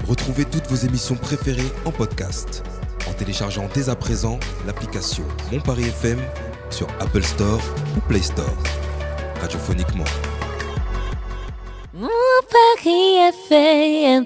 Retrouvez toutes vos émissions préférées en podcast en téléchargeant dès à présent l'application Mon Paris FM sur Apple Store ou Play Store. Radiophoniquement. Mon Paris FM.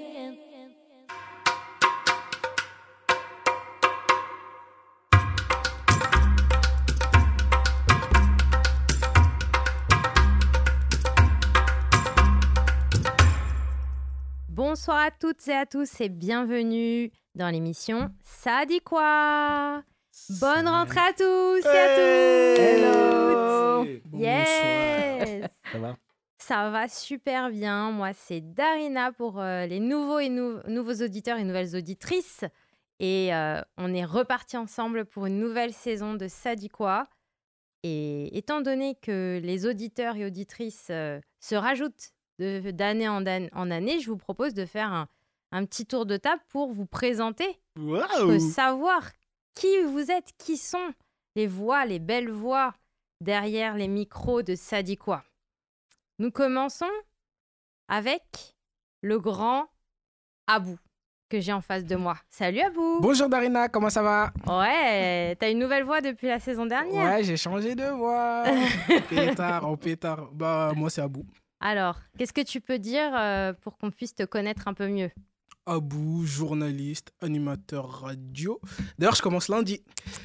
Bonsoir à toutes et à tous et bienvenue dans l'émission Ça dit quoi? Bonne rentrée à tous et à toutes. Hello. Yes. Ça va? Ça va super bien. Moi, c'est Darina pour les nouveaux et nouveaux auditeurs et nouvelles auditrices. Et on est repartis ensemble pour une nouvelle saison de Ça dit quoi? Et étant donné que les auditeurs et auditrices se rajoutent d'année en année, je vous propose de faire un petit tour de table pour vous présenter, Waouh! savoir qui vous êtes, qui sont les voix, les belles voix derrière les micros de Ça dit quoi. Nous commençons avec le grand Abou que j'ai en face de moi. Salut Abou! Bonjour Darina, comment ça va? Ouais, t'as une nouvelle voix depuis la saison dernière. Ouais, j'ai changé de voix. Pétard. Bah, moi, c'est Abou. Alors, qu'est-ce que tu peux dire pour qu'on puisse te connaître un peu mieux? Abou, journaliste, animateur radio. D'ailleurs, je commence lundi.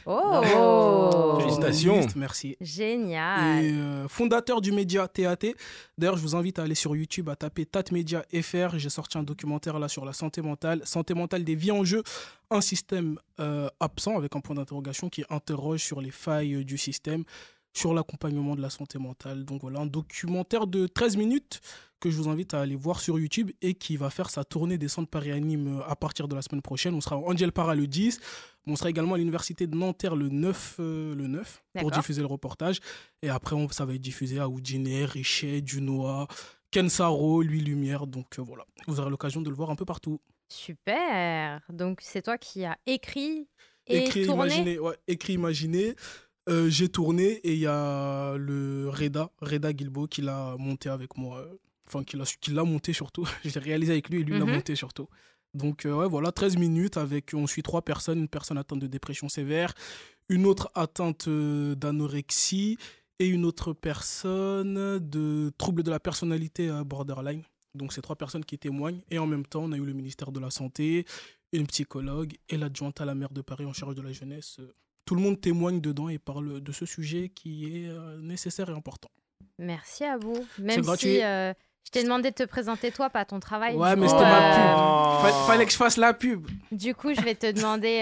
Oh! Félicitations. Journaliste, merci. Génial! Et fondateur du média TAT. D'ailleurs, je vous invite à aller sur YouTube, à taper TAT Média FR. J'ai sorti un documentaire là sur la santé mentale des vies en jeu. Un système absent avec un point d'interrogation qui interroge sur les failles du système, sur l'accompagnement de la santé mentale. Donc voilà, un documentaire de 13 minutes que je vous invite à aller voir sur YouTube et qui va faire sa tournée des centres Paris-Anime à partir de la semaine prochaine. On sera à Angel Para le 10, mais on sera également à l'université de Nanterre le 9 pour D'accord. diffuser le reportage. Et après, ça va être diffusé à Oudinée, Richet, Dunois, Kensaro, Louis Lumière. Donc voilà, vous aurez l'occasion de le voir un peu partout. Super! Donc, c'est toi qui as écrit et tourné? Écrit, imaginé. J'ai tourné et il y a le Reda Guilbeault qui l'a monté avec moi. Enfin, qui l'a monté surtout. J'ai réalisé avec lui et lui l'a monté surtout. Donc, ouais, voilà, 13 minutes on suit 3 personnes. Une personne atteinte de dépression sévère, une autre atteinte d'anorexie et une autre personne de trouble de la personnalité borderline. Donc, c'est 3 personnes qui témoignent. Et en même temps, on a eu le ministère de la Santé, une psychologue et l'adjointe à la maire de Paris en charge de la jeunesse. Tout le monde témoigne dedans et parle de ce sujet qui est nécessaire et important. Merci Abou. Même C'est gratuit. si je t'ai demandé de te présenter toi, pas ton travail. Ouais, Du mais coup, c'était ma pub. Fallait que je fasse la pub. Du coup, je vais te demander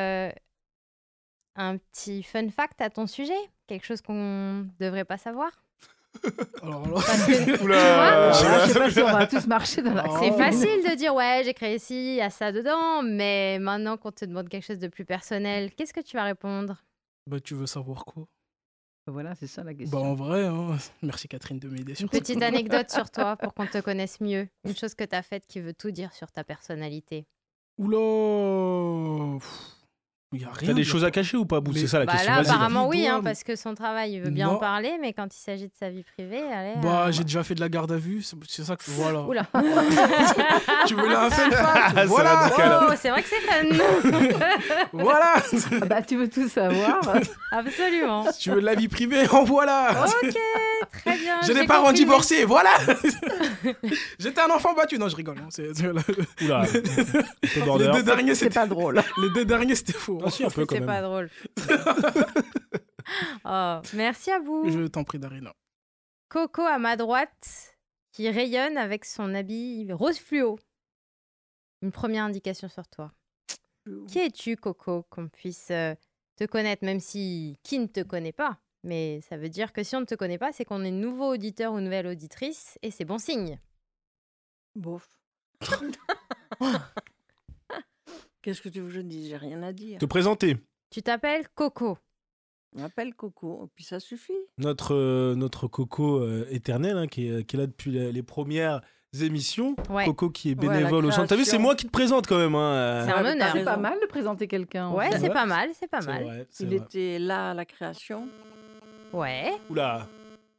un petit fun fact à ton sujet. Quelque chose qu'on devrait pas savoir. Alors, Parce que, Oula. tu vois, Je sais pas si on va tous marcher dans la... c'est facile de dire ouais, j'ai créé ci, il y a ça dedans, mais maintenant qu'on te demande quelque chose de plus personnel, qu'est-ce que tu vas répondre? bah, tu veux savoir quoi? Voilà, c'est ça la Bah, question. en vrai, hein. Merci Catherine de m'aider Une sur ça. petite anecdote sur toi pour qu'on te connaisse mieux. Une chose que tu as faite qui veut tout dire sur ta personnalité. Oula. Il y a rien. T'as des choses à cacher ou pas, Bou? Mais- C'est ça la Bah question. là, Vas-y. apparemment, oui, Dis-toi, hein, parce que son travail, il veut bien Non. en parler, mais quand il s'agit de sa vie privée, allez. Bah, j'ai déjà fait de la garde à vue. C'est ça que. Voilà. Oula. Tu veux la fun fact? Ça va Voilà. nickel. Oh, c'est vrai que c'est fun. Voilà. Ah bah, tu veux tout savoir. Absolument. Si tu veux de la vie privée, en voilà. Ok, très bien. J'ai des compris parents le divorcés, voilà. J'étais un enfant battu. Non, je rigole. Hein. Oula. Un peu Les border. 2 derniers, C'est pas drôle. Les 2 derniers, c'était faux. Ah si, un peu quand C'est même. pas drôle. Oh, merci à vous. Je t'en prie, Darina. Coco à ma droite, qui rayonne avec son habit rose fluo. Une première indication sur toi. Qui es-tu, Coco, qu'on puisse te connaître, même si qui ne te connaît pas? Mais ça veut dire que si on ne te connaît pas, c'est qu'on est nouveau auditeur ou nouvelle auditrice, et c'est bon signe. Bof. Qu'est-ce que tu veux que je dise? J'ai rien à dire. Te présenter. Tu t'appelles Coco. On m'appelle Coco, puis ça suffit. Notre Coco éternel, hein, qui est là depuis les premières émissions. Ouais. Coco qui est Ouais, la bénévole au centre. T'as vu, c'est création. moi qui te présente quand même. Hein. C'est un Ouais, honneur. t'as C'est pas raison. mal de présenter quelqu'un. en Ouais, fait. c'est pas mal, c'est pas C'est mal. vrai, c'est Il vrai. était là à la création. Ouais. Oula.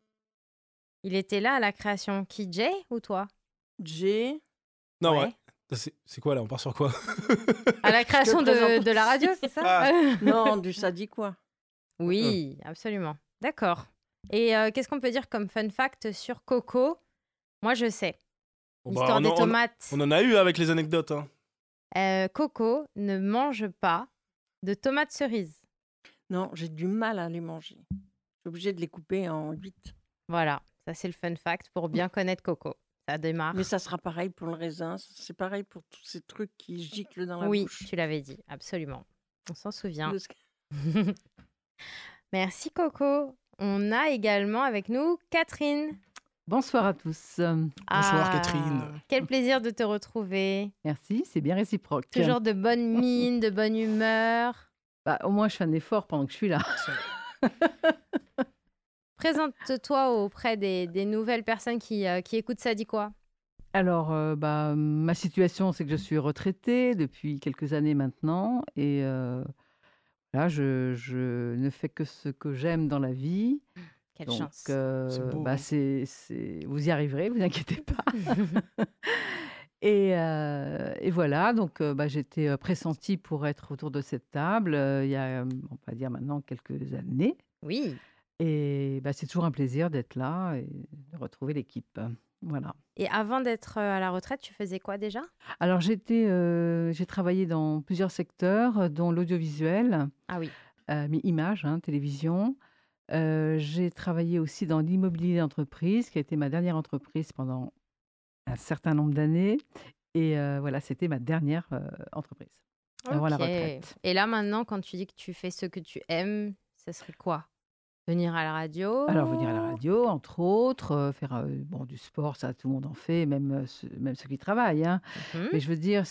Il était là à la création. Qui, Jay ou toi? Jay, Non, Ouais. ouais. C'est quoi là? On part sur quoi? À la création Je te présente. de la radio, c'est ça? Ah. Non, du ça dit quoi? Oui, absolument. D'accord. Et qu'est-ce qu'on peut dire comme fun fact sur Coco? Moi, je sais. Bon, bah, L'histoire des tomates. on en a eu avec les anecdotes. Hein. Coco ne mange pas de tomates cerises. Non, j'ai du mal à les manger. Je suis obligée de les couper en 8. Voilà, ça c'est le fun fact pour bien connaître Coco. Ça démarre. Mais ça sera pareil pour le raisin. C'est pareil pour tous ces trucs qui giclent dans la Oui, bouche. tu l'avais dit, absolument. On s'en souvient. Parce que- Merci Coco. On a également avec nous Catherine. Bonsoir à tous. Bonsoir, Catherine. Quel plaisir de te retrouver. Merci, c'est bien réciproque. Toujours de bonne mine, de bonne humeur. Bah, au moins, je fais un effort pendant que je suis là. Présente-toi auprès des nouvelles personnes qui écoutent Ça dit quoi? Alors, ma situation, c'est que je suis retraitée depuis quelques années maintenant. Et là, je ne fais que ce que j'aime dans la vie. Quelle Donc, chance. C'est beau, hein. vous y arriverez, vous inquiétez pas. Et voilà, donc j'étais pressentie pour être autour de cette table il y a, on va dire maintenant, quelques années. Oui. Et c'est toujours un plaisir d'être là et de retrouver l'équipe. Voilà. Et avant d'être à la retraite, tu faisais quoi déjà? Alors, j'ai travaillé dans plusieurs secteurs, dont l'audiovisuel, Ah oui. mais images, télévision. J'ai travaillé aussi dans l'immobilier d'entreprise, qui a été ma dernière entreprise pendant un certain nombre d'années. Et voilà, c'était ma dernière entreprise avant la Ok. retraite. Et là maintenant, quand tu dis que tu fais ce que tu aimes, ce serait quoi? Venir à la radio? Alors, venir à la radio, entre autres, faire du sport, ça, tout le monde en fait, même ceux qui travaillent. Hein. Mhm. Mais je veux dire,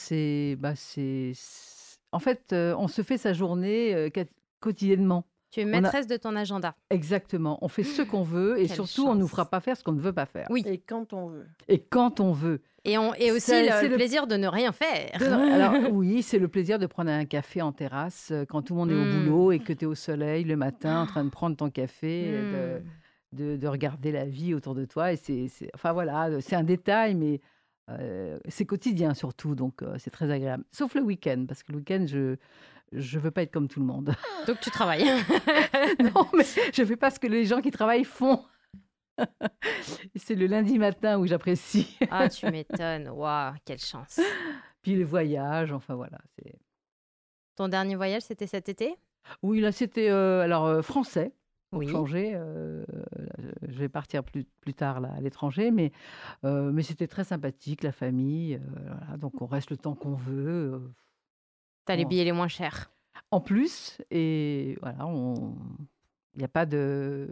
en fait, on se fait sa journée quotidiennement. Tu es On a- maîtresse de ton agenda. Exactement. On fait ce qu'on veut et Quelle surtout, on ne nous chance. fera pas faire ce qu'on ne veut pas faire. Oui. Et quand on veut. Et quand on veut. Et aussi C'est le le- plaisir de ne rien faire. Alors oui, c'est le plaisir de prendre un café en terrasse quand tout le monde est au Mm. boulot et que tu es au soleil le matin en train de prendre ton café, Hmm. de regarder la vie autour de toi. Et enfin voilà, c'est un détail, mais c'est quotidien surtout, donc c'est très agréable. Sauf le week-end, parce que le week-end, je veux pas être comme tout le monde. Donc tu travailles. Non, mais je fais pas ce que les gens qui travaillent font. C'est le lundi matin où j'apprécie. Ah, tu m'étonnes. Waouh, quelle chance. Puis les voyages, enfin voilà. Ton dernier voyage, c'était cet été? Oui, là c'était français. Pour Oui. changer, je vais partir plus tard là, à l'étranger, mais c'était très sympathique, la famille. Voilà, donc on reste le temps qu'on veut. T'as les Oh. billets les moins chers. En plus, et voilà, il n'y a pas de,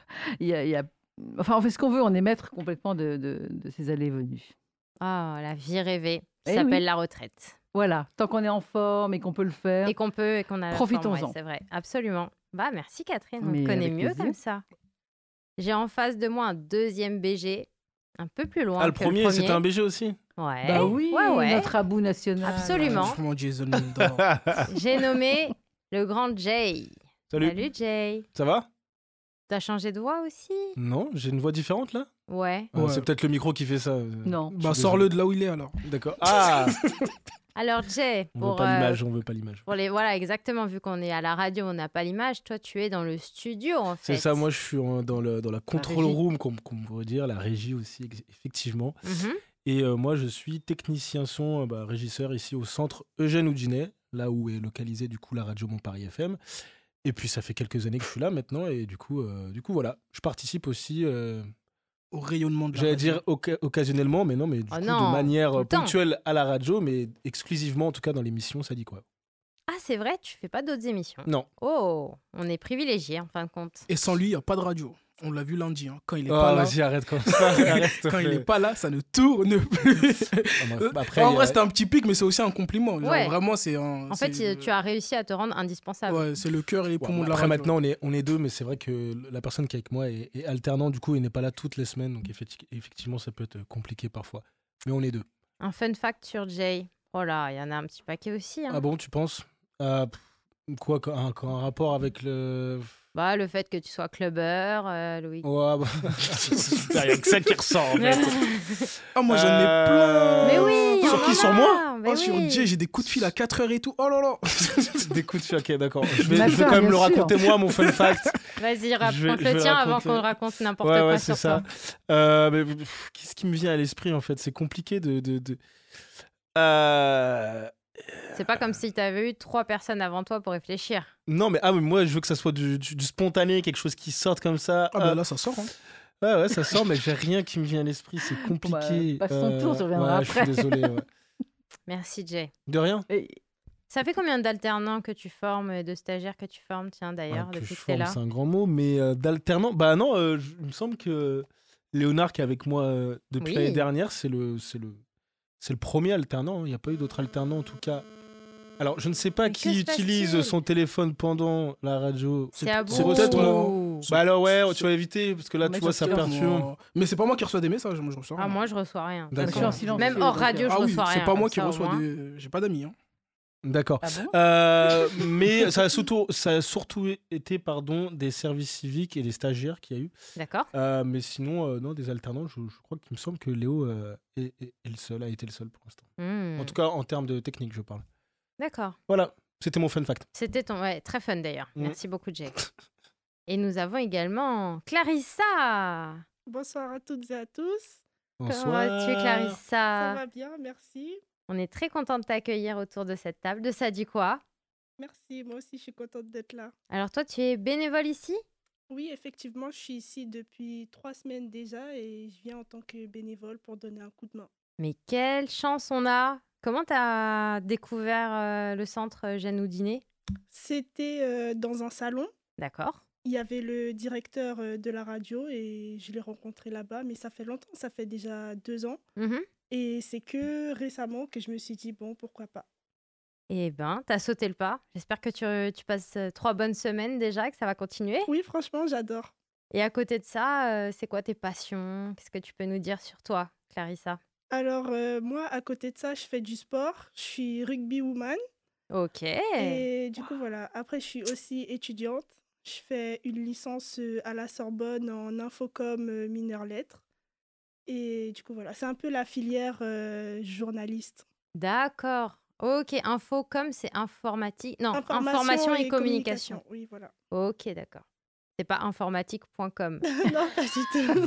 enfin, on fait ce qu'on veut, on est maître complètement de ces allées et venues. Ah, la vie rêvée. Ça Eh s'appelle oui. la retraite. Voilà, tant qu'on est en forme et qu'on peut le faire. Et qu'on a la forme, Profitons-en. ouais, c'est vrai. Absolument. Bah, merci Catherine. On Mais te connaît avec mieux plaisir. comme ça. J'ai en face de moi un deuxième BG, un peu plus loin Ah, le que premier, c'était un BG aussi? Ouais. Bah oui, ouais. notre abou national. Absolument. Franchement, Jason Lindor. J'ai nommé le grand Jay. Salut. Salut Jay. Ça va? T'as changé de voix aussi? Non, j'ai une voix différente là? Ouais. Ah, Ouais. c'est peut-être le micro qui fait ça. Non. Bah, sors-le de là où il est alors. D'accord. Ah, Alors Jay, on veut pour, pas l'image, on veut pas l'image. pour les voilà exactement, vu qu'on est à la radio, on n'a pas l'image. Toi, tu es dans le studio en fait. C'est ça, moi je suis dans la control régie. room, qu'on pourrait dire, la régie aussi, effectivement. Mhm. Et moi je suis technicien son, régisseur ici au centre Eugène Oudinet, là où est localisée du coup la radio Montparis FM. Et puis ça fait quelques années que je suis là maintenant, et du coup voilà, je participe aussi, Au rayonnement de la j'allais radio. dire occasionnellement, mais non, mais du Oh coup non, de manière tout le temps. ponctuelle à la radio, mais exclusivement en tout cas dans l'émission, ça dit quoi? Ah, c'est vrai, tu fais pas d'autres émissions. Non. Oh, on est privilégiés en fin de compte. Et sans lui, il n'y a pas de radio. On l'a vu lundi. Hein. Quand il est Oh, pas là, vas-y, arrête comme ça. Arrête, s'il te quand il plaît. est pas là, ça ne tourne plus. Ah, bah, après, En il y a- vrai, c'était un petit pic, mais c'est aussi un compliment. Genre, Ouais. vraiment, c'est un. En fait, tu as réussi à te rendre indispensable. Ouais, c'est le cœur et les Ouais, poumons de la après, radio. maintenant, on est deux, mais c'est vrai que la personne qui est avec moi est alternant, du coup, il n'est pas là toutes les semaines. Donc, effectivement, ça peut être compliqué parfois. Mais on est deux. Un fun fact sur Jay. Oh là, il y en a un petit paquet aussi. Hein. Ah bon, tu penses? Quoi, un rapport avec le. Bah, le fait que tu sois clubbeur, Louis. Ouais, bah... Il n'y a que ça qui ressort, en fait. Ah, moi, j'en ai plein. Mais oui, il y Sur en qui, a. sur moi? mais Oh, sur oui. Jay, j'ai des coups de fil à 4h et tout. Oh là là. Des coups de fil, ok, d'accord. Je Ma vais sœur, quand même bien le sûr. raconter moi, mon fun fact. Vas-y, raconte je vais le tien avant raconter. qu'on raconte n'importe Ouais, quoi c'est sur ça. toi. Qu'est-ce qui me vient à l'esprit, en fait? C'est compliqué de... C'est pas comme si tu avais eu 3 personnes avant toi pour réfléchir. Non, mais moi, je veux que ça soit du spontané, quelque chose qui sorte comme ça. Ah bah là, ça sort. Hein. Ouais, ça sort, mais j'ai rien qui me vient à l'esprit. C'est compliqué. passe ton tour, ça reviendra ouais, je après. suis désolé. Ouais. Merci, Jay. De rien. Et- Ça fait combien d'alternants que tu formes et de stagiaires que tu formes, tiens, d'ailleurs, Que depuis je que tu es forme, là? c'est un grand mot, mais d'alternant. Bah non, il me semble que Léonard, qui est avec moi depuis Oui. l'année dernière, c'est le premier alternant. Il n'y a pas eu d'autres alternants, en tout cas. Alors, je ne sais pas Mais qui que se utilise passe-t-il son téléphone pendant la radio. C'est à c'est vous. peut-être moi. Bah alors, ouais, tu vas éviter, parce que là, Mais tu vois, je ça suis perturbe. Moi- Mais c'est pas moi qui reçois des messages, moi je reçois. Ah, rien. moi, je reçois rien. D'accord. Je suis en silence. Même hors radio, je Ah oui, reçois rien. c'est pas moi comme qui ça, au reçois moins. des. J'ai pas d'amis. Hein. D'accord. Ah bon Mais ça a surtout été des services civiques et des stagiaires qu'il y a eu. D'accord. Mais sinon, non, des alternants, je crois qu'il me semble que Léo est le seul, a été le seul pour l'instant. Hmm. En tout cas, en termes de technique, je parle. D'accord. Voilà, c'était mon fun fact. C'était ton. Ouais, très fun d'ailleurs. Mm. Merci beaucoup, Jay. Et nous avons également Clarissa. Bonsoir à toutes et à tous. Comment vas-tu, Ça Clarissa? va bien, merci. On est très content de t'accueillir autour de cette table. De ça dit quoi? Merci, moi aussi je suis contente d'être là. Alors, toi, tu es bénévole ici? Oui, effectivement, je suis ici depuis 3 semaines déjà et je viens en tant que bénévole pour donner un coup de main. Mais quelle chance on a! Comment tu as découvert le centre Jeanne Houdinet? C'était dans un salon. D'accord. Il y avait le directeur de la radio et je l'ai rencontré là-bas, mais ça fait longtemps, ça fait déjà 2 ans. Mhm. Et c'est que récemment que je me suis dit, bon, pourquoi pas. Eh ben, t'as sauté le pas. J'espère que tu passes 3 bonnes semaines déjà, que ça va continuer. Oui, franchement, j'adore. Et à côté de ça, c'est quoi tes passions? Qu'est-ce que tu peux nous dire sur toi, Clarissa? Alors, moi, à côté de ça, je fais du sport. Je suis rugby woman. Ok. Et du coup, voilà. Après, je suis aussi étudiante. Je fais une licence à la Sorbonne en infocom mineur lettres. Et du coup, voilà. C'est un peu la filière journaliste. D'accord. Ok, infocom, c'est informatique. Non, information et communication. Oui, voilà. Ok, d'accord. C'est pas informatique.com. Non, pas du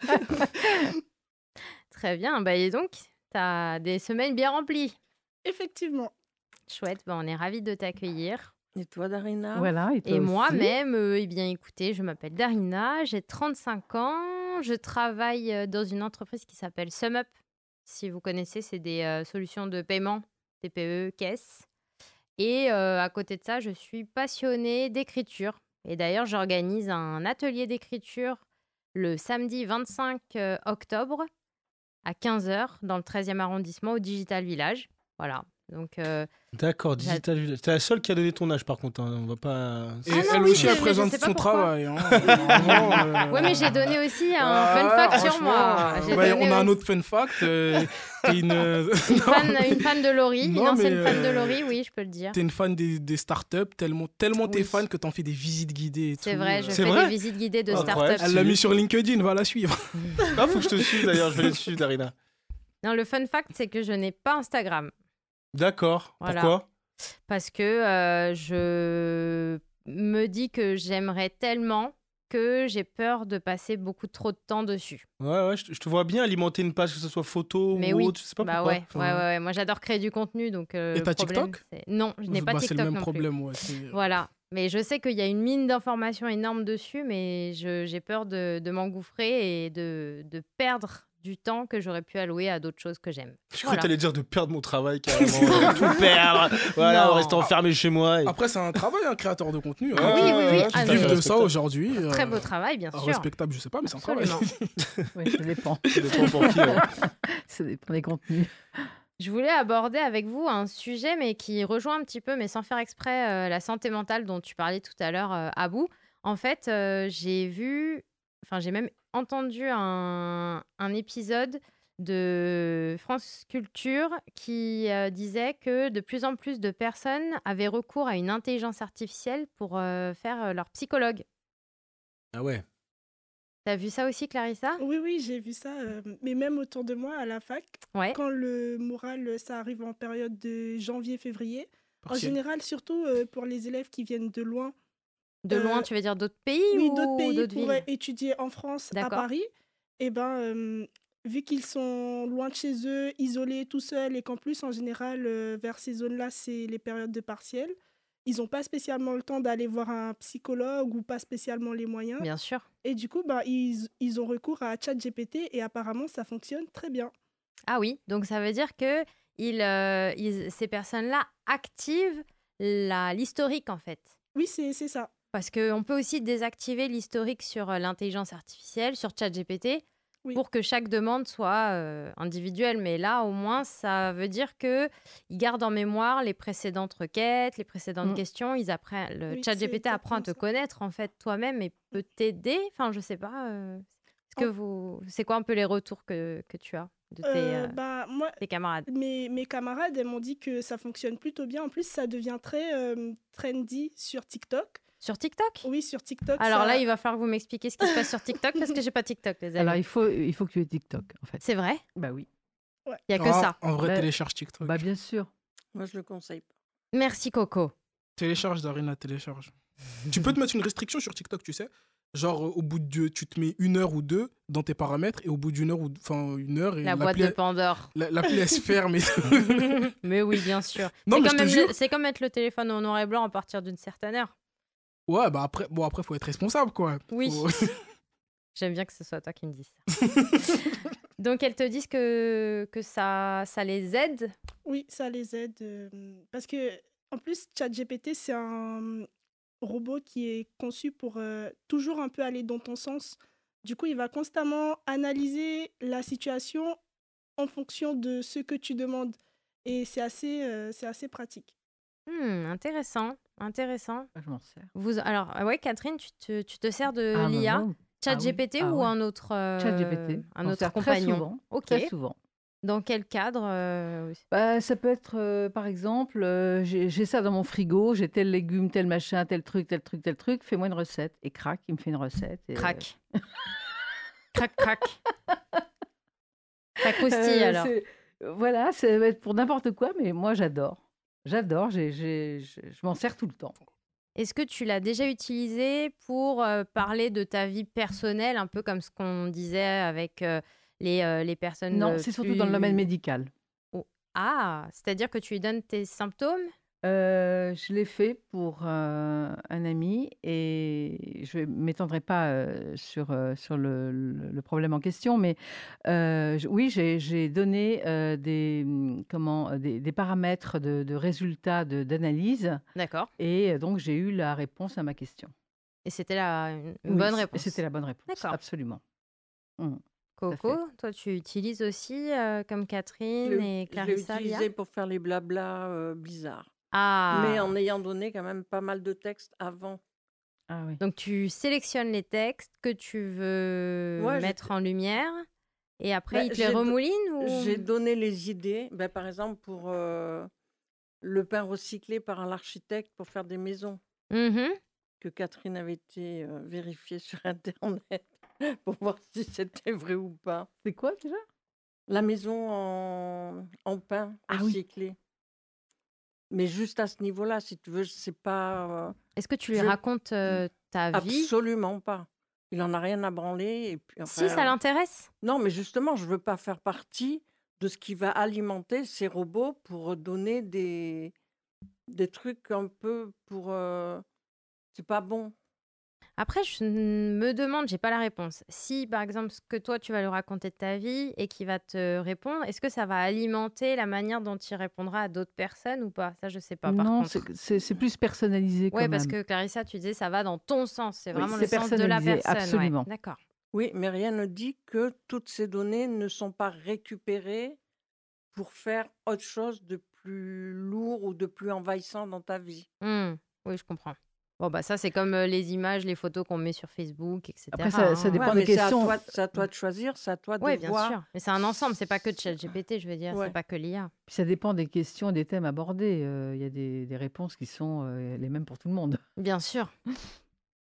tout. Très bien. Bah, et donc, t'as des semaines bien remplies. Effectivement. Chouette. Bah, on est ravis de t'accueillir. Et toi, Darina? Voilà, et toi Et aussi. moi-même, eh bien, écoutez, je m'appelle Darina, j'ai 35 ans, je travaille dans une entreprise qui s'appelle SumUp. Si vous connaissez, c'est des solutions de paiement, TPE, caisse. Et à côté de ça, je suis passionnée d'écriture. Et d'ailleurs, j'organise un atelier d'écriture le samedi 25 octobre à 15h dans le 13e arrondissement au Digital Village. Voilà. Donc, D'accord, Digital Village. T'es la seule qui a donné ton âge, par contre. Hein. On va pas... Et Ah non, elle oui, aussi, mais elle je présente sais pas son pourquoi. travail. Hein. Vraiment, ouais, mais j'ai donné aussi un Ah, fun fact sur franchement, moi. J'ai ouais, donné on a un aussi- autre fun fact. T'es une... une fan de Laurie, une Non, ancienne mais, fan de Laurie, oui, je peux le dire. T'es une fan des startups, tellement t'es Oui. fan que t'en fais des visites guidées et C'est tout. vrai, je C'est fais vrai des visites guidées de Incroyable. startups. Elle l'a mis sur LinkedIn, va la suivre. Ah, faut que je te suive, d'ailleurs. Je vais les suivre, Darina. Non, le fun fact, c'est que je n'ai pas Instagram. D'accord. Voilà. Pourquoi? Parce que je me dis que j'aimerais tellement que j'ai peur de passer beaucoup trop de temps dessus. Ouais, je te vois bien alimenter une page, que ce soit photo Mais ou oui, autre. Je sais pas bah pourquoi. ouais, ouais. Moi, j'adore créer du contenu, donc le t'as problème, TikTok non, je n'ai pas Bah, TikTok c'est le même non plus. problème, ouais. Voilà. Mais je sais qu'il y a une mine d'informations énorme dessus, mais j'ai peur de m'engouffrer et de perdre du temps que j'aurais pu allouer à d'autres choses que j'aime. Je crois Voilà. que t'allais dire de perdre mon travail, carrément. Tout perdre. Voilà, Non. on reste enfermé chez moi. Après, c'est un travail, un créateur de contenu. Ouais, hein. oui, ouais, ah, tout à Vivre fait de ça respectable. aujourd'hui. Très beau travail, bien sûr. Respectable, je sais pas, mais c'est un travail. Absolument. Oui, ça dépend. Ça dépend pour qui, ouais. Ça dépend des contenus. Je voulais aborder avec vous un sujet, mais qui rejoint un petit peu, mais sans faire exprès, la santé mentale dont tu parlais tout à l'heure, Abou. En fait, j'ai même entendu un épisode de France Culture qui disait que de plus en plus de personnes avaient recours à une intelligence artificielle pour faire leur psychologue. Ah ouais. T'as vu ça aussi, Clarissa? Oui, oui, j'ai vu ça, mais même autour de moi à la fac, Ouais. quand le moral, ça arrive en période de janvier-février, en Partiel. général, surtout pour les élèves qui viennent de loin, De loin, euh, tu veux dire d'autres pays oui, d'autres ou pays d'autres pour villes? étudier en France, à D'accord. Paris, et ben, vu qu'ils sont loin de chez eux, isolés, tout seuls, et qu'en plus, en général, vers ces zones-là, c'est les périodes de partiel, ils n'ont pas spécialement le temps d'aller voir un psychologue ou pas spécialement les moyens. Bien sûr. Et du coup, ben, ils ont recours à ChatGPT et apparemment, ça fonctionne très bien. Ah oui, donc ça veut dire que ces personnes-là activent l'historique en fait. Oui, c'est ça. Parce qu'on peut aussi désactiver l'historique sur l'intelligence artificielle, sur ChatGPT, Oui. pour que chaque demande soit individuelle. Mais là, au moins, ça veut dire qu'ils gardent en mémoire les précédentes requêtes, les précédentes questions. Ils apprennent, le Oui, ChatGPT c'est apprend à exactement te ça. connaître en fait toi-même et peut t'aider. Enfin, je sais pas. C'est quoi un peu les retours que tu as de Bah, moi, tes camarades? mes camarades, elles m'ont dit que ça fonctionne plutôt bien. En plus, ça devient très trendy sur TikTok. Sur TikTok? Oui, sur TikTok, Alors là, ça... il va falloir que vous m'expliquiez ce qui se passe sur TikTok parce que j'ai pas TikTok, les Alors, amis. il faut que tu aies TikTok, en fait. C'est vrai? Bah oui. Ouais. Il y a que ça. En vrai, Bah, télécharge TikTok. Bah bien sûr. Moi, je le conseille pas. Merci, Coco. Télécharge, Darina, télécharge. Tu peux te mettre une restriction sur TikTok, tu sais. Genre, au bout de... Tu te mets 1 heure ou 2 dans tes paramètres et au bout d'une heure ou... Enfin, 1 heure... Et La boîte de Pandore. L'appli, elle se ferme. Et... Mais oui, bien sûr. Non, mais je te jure. C'est comme mettre le téléphone en noir et blanc à partir d'une certaine heure. Ouais, bah après, faut être responsable, quoi. Oui. Faut- J'aime bien que ce soit toi qui me dises ça. Donc, elles te disent que ça les aide. Oui, ça les aide. Parce que, en plus, ChatGPT, c'est un robot qui est conçu pour toujours un peu aller dans ton sens. Du coup, il va constamment analyser la situation en fonction de ce que tu demandes. Et c'est assez pratique. Intéressant. Intéressant. Ah, je m'en sers. Alors, ouais, Catherine, tu te sers de Ah, l'IA maman. ChatGPT Ah oui. ou Ah ouais. un autre, ChatGPT. un J'en autre sers compagnon? Très souvent. Ok. Très souvent. Dans quel cadre Bah, ça peut être, par exemple, j'ai ça dans mon frigo, j'ai tel légume, tel machin, tel truc, tel truc, tel truc, fais-moi une recette. Et crac, il me fait une recette. Et, Crac. Crac, crac. Ça croustille alors. Voilà, ça va être pour n'importe quoi, mais moi j'adore. J'adore, je m'en sers tout le temps. Est-ce que tu l'as déjà utilisé pour parler de ta vie personnelle, un peu comme ce qu'on disait avec les personnes Non, c'est surtout dans le domaine plus... médical. Oh. Ah, c'est-à-dire que tu lui donnes tes symptômes? Je l'ai fait pour un ami et je ne m'étendrai pas sur le problème en question, mais oui, j'ai donné des paramètres de résultats d'analyse D'accord. et donc j'ai eu la réponse à ma question. Et c'était une Oui, bonne et réponse. c'était la bonne réponse, D'accord. absolument. Coco, toi, tu utilises aussi, comme Catherine et Je l'ai Clarissa, l'IA? utilisé pour faire les blabla bizarres. Ah, Mais en ayant donné quand même pas mal de textes avant. Ah oui. donc tu sélectionnes les textes que tu veux Ouais, mettre en lumière et après Bah, il te les remouline ou... J'ai donné les idées. Bah, par exemple, pour le pain recyclé par l'architecte pour faire des maisons, Mhm. que Catherine avait été vérifier sur Internet pour voir si c'était vrai ou pas. C'est quoi déjà? La maison en pain Ah oui. recyclé. Mais juste à ce niveau-là, si tu veux, c'est pas... Est-ce que tu lui je- racontes ta vie? Absolument pas. Il en a rien à branler. Et puis, Si, ça l'intéresse. non, mais justement, je veux pas faire partie de ce qui va alimenter ces robots pour donner des trucs un peu pour... c'est pas bon. Après, je me demande, j'ai pas la réponse. Si, par exemple, ce que toi, tu vas lui raconter de ta vie et qu'il va te répondre, est-ce que ça va alimenter la manière dont il répondra à d'autres personnes ou pas? Ça, je sais pas, par Non, contre. c'est plus personnalisé quand Ouais, même. parce que Clarissa, tu disais, ça va dans ton sens. C'est Oui, vraiment c'est le sens de la personnalisé, personne. Ouais. absolument. D'accord. Oui, mais rien ne dit que toutes ces données ne sont pas récupérées pour faire autre chose de plus lourd ou de plus envahissant dans ta vie. Oui, je comprends. Bon, bah ça, c'est comme les images, les photos qu'on met sur Facebook, etc. Après, ça dépend Ouais, des mais c'est questions. à toi de choisir, c'est à toi de Oui, bien voir. sûr. Mais c'est un ensemble, c'est pas que de ChatGPT, je veux dire, Ouais. c'est pas que l'IA. Puis ça dépend des questions et des thèmes abordés. Il y a des réponses qui sont les mêmes pour tout le monde. Bien sûr.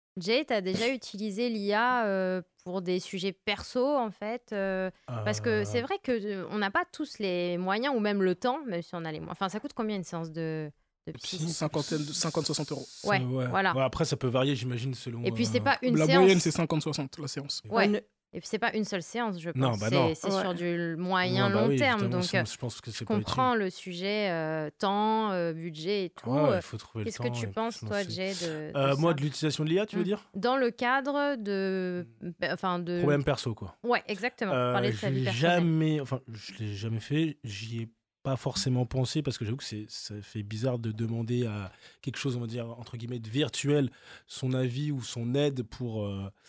Jay, tu as déjà utilisé l'IA pour des sujets perso, en fait parce que c'est vrai qu'on n'a pas tous les moyens ou même le temps, même si on a les moyens. Enfin, ça coûte combien une séance de psy 50-60 euros. Ouais, voilà. Ouais, après, ça peut varier, j'imagine, selon. Et puis, c'est pas une La séance. moyenne, c'est 50-60 la séance. Ouais. Et puis, c'est pas une seule séance, je pense. Non, bah non. C'est sur du moyen-long oui, terme. évidemment, Donc, je pense que c'est je pas comprends le sujet temps, budget et tout. Ouais, il faut trouver le Qu'est-ce temps. que tu penses, toi, Jay, de moi, ça de l'utilisation de l'IA, tu veux dire dans le cadre de... Problème perso, quoi. Ouais, exactement. Parler de sa vie personnelle. Je l'ai jamais fait. J'y ai pas forcément pensé parce que j'avoue que ça fait bizarre de demander à quelque chose, on va dire, entre guillemets, de virtuel, son avis ou son aide pour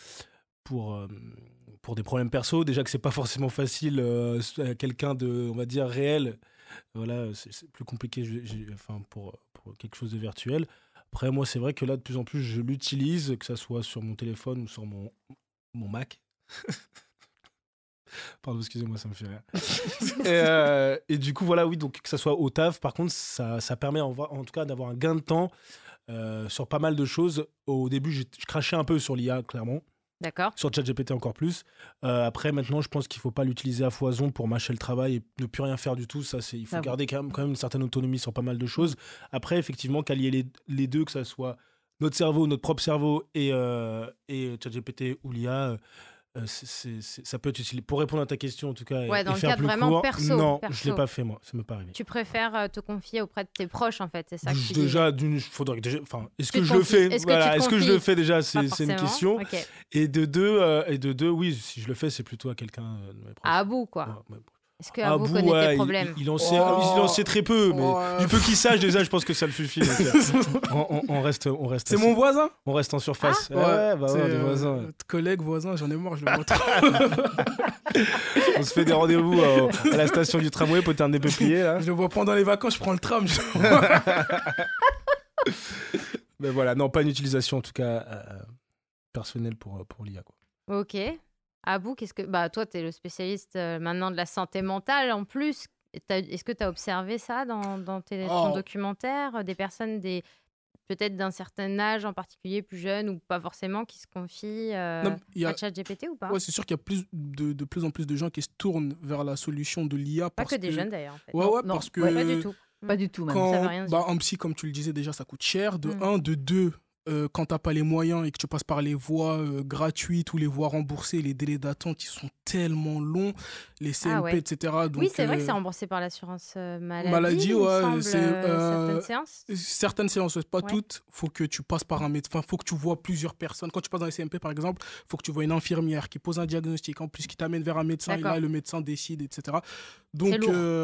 des problèmes perso. Déjà que c'est pas forcément facile à quelqu'un de, on va dire, réel. Voilà, c'est plus compliqué pour quelque chose de virtuel. Après, moi, c'est vrai que là, de plus en plus, je l'utilise, que ça soit sur mon téléphone ou sur mon Mac. Pardon, excusez-moi, ça me fait rire. Et du coup, voilà, oui, donc que ça soit au taf, par contre, ça permet en tout cas d'avoir un gain de temps sur pas mal de choses. Au début, je crachais un peu sur l'IA, clairement. D'accord. Sur ChatGPT encore plus. Après, maintenant, je pense qu'il ne faut pas l'utiliser à foison pour mâcher le travail et ne plus rien faire du tout. Il faut garder quand même une certaine autonomie sur pas mal de choses. Après, effectivement, qu'allier les deux, que ça soit notre cerveau, notre propre cerveau et ChatGPT ou l'IA, ça peut être utile. Pour répondre à ta question, en tout cas, ouais, dans et le faire cadre plus vraiment court, perso. Non, je ne l'ai pas fait, moi. Ça ne m'est pas arrivé. Tu préfères te confier auprès de tes proches, en fait, c'est ça que tu déjà, faudrait que est-ce que je le fais? Est-ce que je le fais déjà? C'est une question. Okay. Et de deux, oui, si je le fais, c'est plutôt à quelqu'un de mes proches. À Abou, quoi. Ouais. Est-ce que Abou connaît tes problèmes? Il en sait très peu, mais du peu qu'il sache, déjà, je pense que ça le suffit. Donc, on reste. C'est mon voisin? On reste en surface. Des voisins. Collègue, voisin, j'en ai marre, je le vois trop. On se fait des rendez-vous à la station du tramway, poter un des peupliers, là. Je le vois pendant les vacances, je prends le tram. Mais voilà, non, pas une utilisation, en tout cas, personnelle pour l'IA, quoi. Ok. Abou, toi, tu es le spécialiste maintenant de la santé mentale en plus. Est-ce que tu as observé ça dans ton documentaire? Des personnes peut-être d'un certain âge en particulier, plus jeunes ou pas forcément, qui se confient à ChatGPT ou pas? Ouais, c'est sûr qu'il y a de plus en plus de gens qui se tournent vers la solution de l'IA. Pas que des jeunes d'ailleurs, en fait. Ouais, parce que... Pas du tout. Pas du tout, même. Ça veut rien dire. En psy, comme tu le disais déjà, ça coûte cher. De un, de deux... quand tu n'as pas les moyens et que tu passes par les voies gratuites ou les voies remboursées, les délais d'attente ils sont tellement longs, les CMP, etc. Donc, oui, c'est vrai que c'est remboursé par l'assurance maladie, ouais, certaines séances. Certaines séances, pas toutes. Il faut que tu passes par un médecin, il faut que tu vois plusieurs personnes. Quand tu passes dans les CMP, par exemple, il faut que tu vois une infirmière qui pose un diagnostic, en plus qui t'amène vers un médecin, et là, le médecin décide, etc. Donc,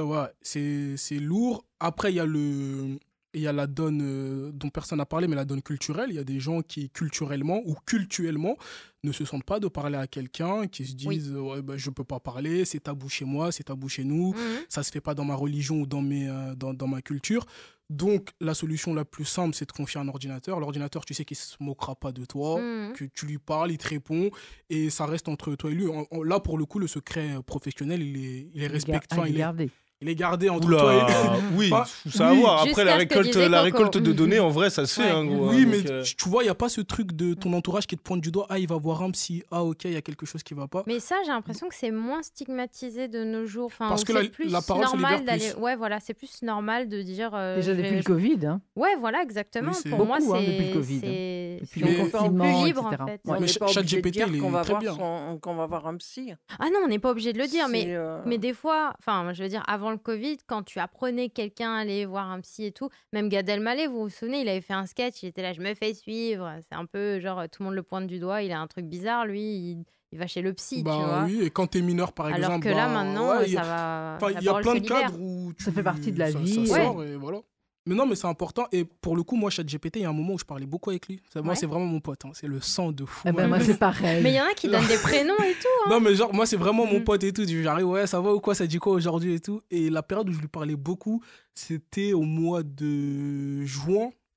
c'est lourd. Après, il y a la donne dont personne n'a parlé, mais la donne culturelle. Il y a des gens qui, culturellement ou cultuellement, ne se sentent pas de parler à quelqu'un, qui se disent je ne peux pas parler, c'est tabou chez moi, c'est tabou chez nous, ça ne se fait pas dans ma religion ou dans ma culture. Donc, la solution la plus simple, c'est de confier un ordinateur. L'ordinateur, tu sais qu'il ne se moquera pas de toi, que tu lui parles, il te répond, et ça reste entre toi et lui. Là, pour le coup, le secret professionnel, il est respecté. Il est gardé entre toi et... Oui, ça va voir. Après, la récolte de données, en vrai, ça se fait. Hein, gros, oui, mais tu vois, il n'y a pas ce truc de ton entourage qui te pointe du doigt. Ah, il va voir un psy. Ah, ok, il y a quelque chose qui ne va pas. Mais ça, j'ai l'impression que c'est moins stigmatisé de nos jours. Enfin, parce que la parole se libère plus. Ouais, voilà, c'est plus normal de dire... Déjà depuis le Covid. Hein. Ouais, voilà, exactement. Oui, pour moi, c'est... depuis le Covid. Et puis le confinement, plus libre, etc. en fait. On n'est pas obligé de dire qu'on va voir un psy. Ah non, on n'est pas obligé de le dire. Mais des fois, enfin, je veux dire, avant le Covid, quand tu apprenais quelqu'un à aller voir un psy et tout, même Gad Elmaleh, vous vous souvenez, il avait fait un sketch, il était là, je me fais suivre. C'est un peu genre, tout le monde le pointe du doigt, il a un truc bizarre, lui, il va chez le psy, tu vois. Oui, et quand t'es mineur, par exemple... Alors que là, maintenant, ça va... Il y a plein de cadres où... Ça fait partie de la vie. Ça sort et voilà. Mais non, mais c'est important. Et pour le coup, moi, ChatGPT, il y a un moment où je parlais beaucoup avec lui. Moi, c'est vraiment mon pote. Hein. C'est le sang de fou. Moi, c'est pareil. Mais il y en a qui donnent des prénoms et tout. Hein. Non, mais genre, moi, c'est vraiment mon pote et tout. J'arrive, ouais, ça va ou quoi, ça dit quoi aujourd'hui et tout. Et la période où je lui parlais beaucoup, c'était au mois de juin.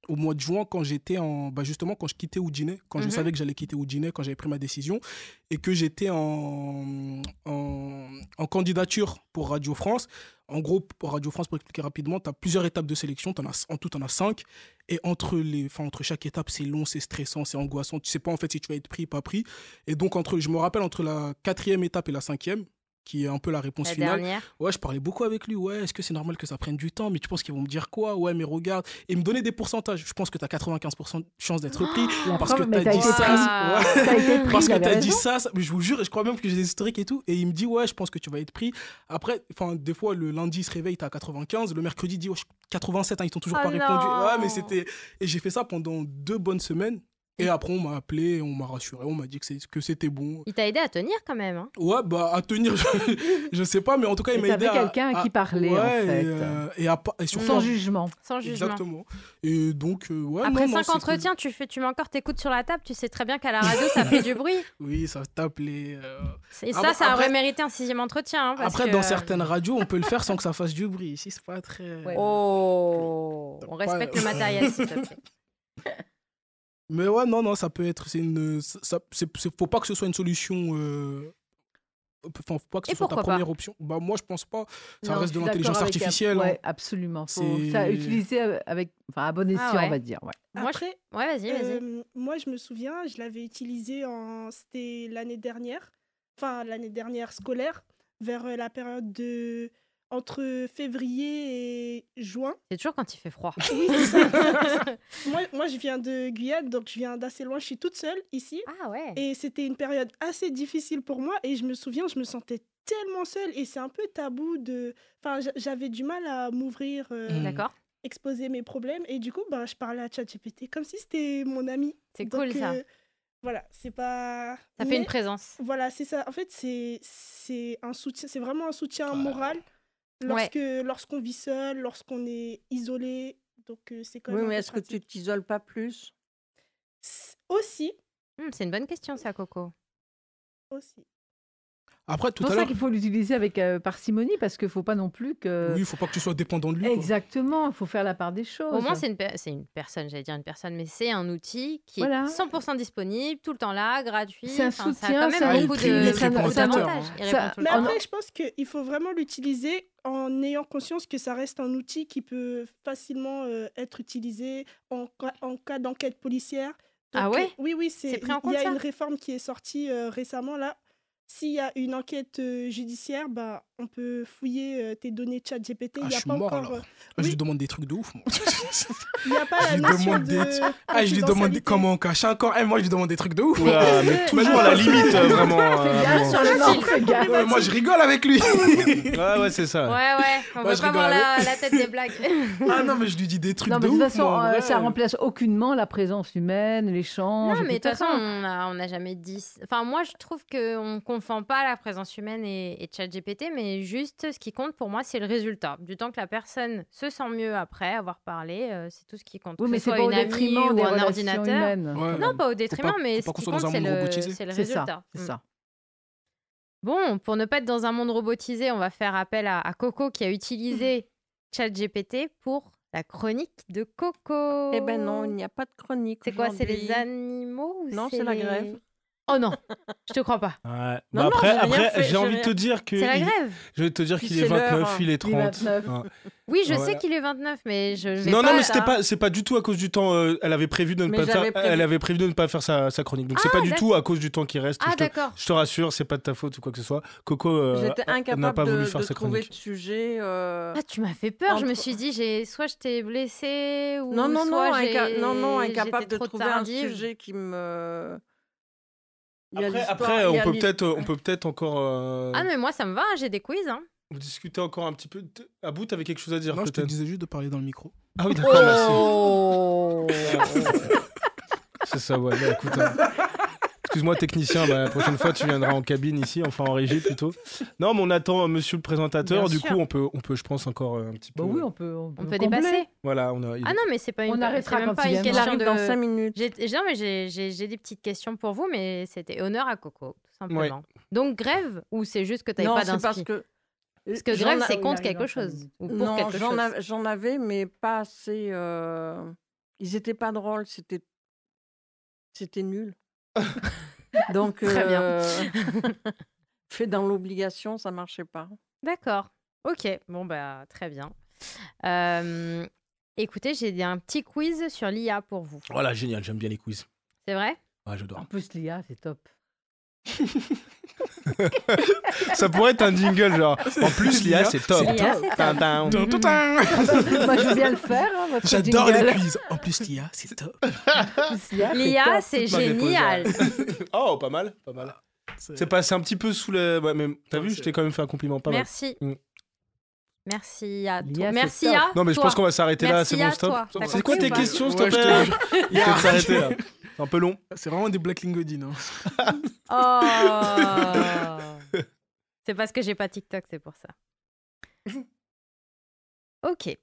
au mois de juin, quand j'étais justement, quand je quittais Houdinais, quand je Mhm. savais que j'allais quitter Houdinais, quand j'avais pris ma décision, et que j'étais en candidature pour Radio France. En gros, pour Radio France, pour expliquer rapidement, tu as plusieurs étapes de sélection. En tout, tu en as 5. Et entre chaque étape, c'est long, c'est stressant, c'est angoissant. Tu sais pas en fait si tu vas être pris, pas pris. Et donc, je me rappelle, entre la 4e étape et la 5e, qui est un peu la réponse La finale. dernière. Ouais, je parlais beaucoup avec lui. Ouais, est-ce que c'est normal que ça prenne du temps? Mais tu penses qu'ils vont me dire quoi? Ouais, mais regarde. Et il me donnait des pourcentages. Je pense que tu as 95% de chance d'être pris. La Parce que preuve, tu mais as dit été pris. ça. Ouais. T'as été pris, Parce que il tu avait as dit raison. ça, mais je vous jure, et je crois même que j'ai des historiques et tout. Et il me dit, ouais, je pense que tu vas être pris. Après, des fois, le lundi, il se réveille, t'es à 95. Le mercredi, il dit, ouais, 87, hein, ils t'ont toujours Oh pas répondu. non. Ouais, mais c'était. Et j'ai fait ça pendant 2 bonnes semaines. Et après, on m'a appelé, on m'a rassuré, on m'a dit que c'était bon. Il t'a aidé à tenir quand même. Hein. Ouais, bah, à tenir, je sais pas, mais en tout cas, il Et m'a aidé t'avais quelqu'un à qui parler, en fait. Et surtout, Sans jugement. Sans jugement. exactement. Et donc, ouais. Après non, 5 c'est cool. entretiens, tu mets encore tes coudes sur la table. Tu sais très bien qu'à la radio, ça fait du bruit. Oui, ça tape les. Et Après- ça aurait après- mérité un 6e entretien. Hein, parce Après, que- dans certaines radios, on peut le faire sans que ça fasse du bruit. Ici, c'est pas très. Ouais. Oh, on Pas- respecte le matériel, s'il te plaît. Mais ouais, non, ça peut être. Faut pas que ce soit une solution. Enfin, faut pas que ce Et soit ta pourquoi première option. Bah, moi, je pense pas. Ça Non, reste je de suis l'intelligence d'accord avec artificielle. Ouais, hein. absolument. Faut C'est- ça utiliser à bon escient, Ah ouais. on va dire. Ouais. Moi, Après, Ouais, vas-y. moi, je me souviens, je l'avais utilisé c'était l'année dernière, enfin l'année dernière scolaire, vers la période entre février et juin. C'est toujours quand il fait froid. Oui, c'est ça. moi, je viens de Guyane, donc je viens d'assez loin. Je suis toute seule ici. Ah ouais. Et c'était une période assez difficile pour moi. Et je me souviens, je me sentais tellement seule. Et c'est un peu tabou de... Enfin, j'avais du mal à m'ouvrir, D'accord. exposer mes problèmes. Et du coup, je parlais à ChatGPT comme si c'était mon ami. C'est Donc, cool, ça. Voilà, c'est pas... Ça fait Mais une présence. voilà, c'est ça. En fait, c'est un soutien, c'est vraiment un soutien Ah. moral lorsqu'on vit seul, lorsqu'on est isolé. Donc, c'est quand même Oui, un mais peu est-ce que tu pratique. t'isoles pas plus? Aussi. C'est une bonne question, ça, Coco. Après, C'est tout pour à ça l'heure. qu'il faut l'utiliser avec parcimonie, parce qu'il ne faut pas non plus que... Oui, il faut pas que tu sois dépendant de lui. quoi. Exactement, il faut faire la part des choses. Au moins, c'est une personne, j'allais dire une personne, mais c'est un outil qui Voilà. est 100% disponible, tout le temps là, gratuit. C'est un Enfin, ça a soutien, quand c'est même un beaucoup outil, de mais ça beaucoup n'a- d'avantages. Il ça- répond tout le Mais temps. après, je pense qu'il faut vraiment l'utiliser en ayant conscience que ça reste un outil qui peut facilement être utilisé en cas d'enquête policière. Ah ouais Oui, C'est pris en il compte, y a ça une réforme qui est sortie récemment là. S'il y a une enquête judiciaire, on peut fouiller tes données ChatGPT. Ah, Il n'y je a suis pas mort encore. alors. Je lui demande des trucs de ouf. Moi. Il n'y a pas Je la lui notion demande de. je lui demande confidentialité. comment on cache encore. Moi, je lui demande des trucs de ouf. Oula, mais toujours à la limite, vraiment. Fais gaffe sur le Facile. mort, fais gaffe. Ouais, moi, je rigole avec lui. Ouais, c'est ça. Ouais, on Ouais, veut je pas rigole voir avec. la tête des blagues. Ah non, mais je lui dis des trucs Non, de mais de ouf. toute façon, moi, en vrai. ça remplace aucunement la présence humaine, l'échange. Non, mais de toute etc. façon, on n'a jamais dit. Enfin, moi, je trouve qu'on ne confond pas la présence humaine et ChatGPT, mais juste ce qui compte pour moi, c'est le résultat. Du temps que la personne se sent mieux après avoir parlé, c'est tout ce qui compte. Oui, Que mais ce c'est soit pas au une amie détriment ou des un relations ordinateur. humaines. Ouais. Non, pas au détriment, mais faut ce pas qu'on qui soit dans compte, un c'est monde robotisé. le C'est ça, résultat. c'est ça. Bon, pour ne pas être dans un monde robotisé, on va faire appel à Coco qui a utilisé ChatGPT pour la chronique de Coco. Eh ben non, il n'y a pas de chronique. C'est quoi? C'est les aujourd'hui. animaux ou Non, c'est la les- grève. Oh non, je te crois pas. Ouais. Non, Bah non, après, j'ai rien après fait, j'ai j'ai envie de rien- te dire que. C'est la grève. Je vais te dire Puis qu'il est c'est l'heure, 29, il est 30. 29. Hein. Oui, je sais Voilà. qu'il est 29, mais je vais Non, pas... non, mais c'est pas du tout à cause du temps. Elle avait prévu de ne Mais pas j'avais faire. prévu. Elle avait prévu de ne pas faire sa chronique. Donc c'est Ah, pas du d'accord. tout à cause du temps qui reste. Ah, je, te, d'accord. je te rassure, c'est pas de ta faute ou quoi que ce soit. Coco J'étais n'a incapable pas voulu de faire sa trouver chronique. de sujet. Ah, tu m'as fait peur. Je me Entre- suis dit, soit je t'ai blessée, ou Non, soit incapable j'étais de trop trouver un tardive. sujet qui me. Il y a l'histoire- Après, il y a on peut peut-être encore. Ah, mais moi, ça me va, hein, j'ai des quiz. Hein. Discuter encore un petit peu. À bout, t'avais quelque chose à dire Non, je te peut-être. disais juste de parler dans le micro. Ah oui, d'accord, merci. Oh C'est ça, ouais. Bah, écoute, hein. Excuse-moi, technicien, la prochaine fois, tu viendras en cabine ici, enfin en régie plutôt. Non, mais on attend monsieur le présentateur. Bien Du sûr. coup, on peut, je pense, encore un petit peu. Bah oui, on peut On peut combler. dépasser. Voilà, Ah non, mais c'est pas une. On arrêtera c'est même quand pas il une viendra. Il question arrive de. dans 5 minutes. Non, mais j'ai des petites questions pour vous, mais c'était honneur à Coco, tout simplement. Donc, grève, ou c'est juste que tu Non, pas c'est parce d'inscrits? que. Parce que j'en grève, a- c'est il contre arrive quelque dans cinq chose. minutes. Ou pour Non, quelque chose. j'en avais, mais pas assez. Ils étaient pas drôles, c'était nul. Donc, Très bien. fait dans l'obligation, ça marchait pas. D'accord. Ok. Bon, bah, très bien. Écoutez, j'ai un petit quiz sur l'IA pour vous. Voilà, génial, j'aime bien les quiz. C'est vrai? Ah, j'adore. En plus, l'IA, c'est top. Ça pourrait être un jingle, genre. En plus, l'IA, c'est top. L'IA, c'est top. Tintin. Moi, je veux bien le faire, hein, votre J'adore jingle. les quiz. En plus, l'IA, c'est top. L'IA, top. c'est Toute ma vie génial. Oh, pas mal, pas mal. C'est passé un petit peu sous le. Ouais, mais t'as Ouais, vu, je t'ai quand même fait un compliment, pas mal. Merci. Mm. Merci à L'IA, toi. c'est Merci top. à Non, mais je toi. pense qu'on va s'arrêter là, Merci c'est bon, à stop. toi. T'as C'est quoi compris tes ou pas questions, s'il te Ouais, je plaît te jure. Il faut s'arrêter là. C'est un peu long. C'est vraiment des Black Lingodin. Hein. Oh. C'est parce que j'ai pas TikTok, c'est pour ça. Ok.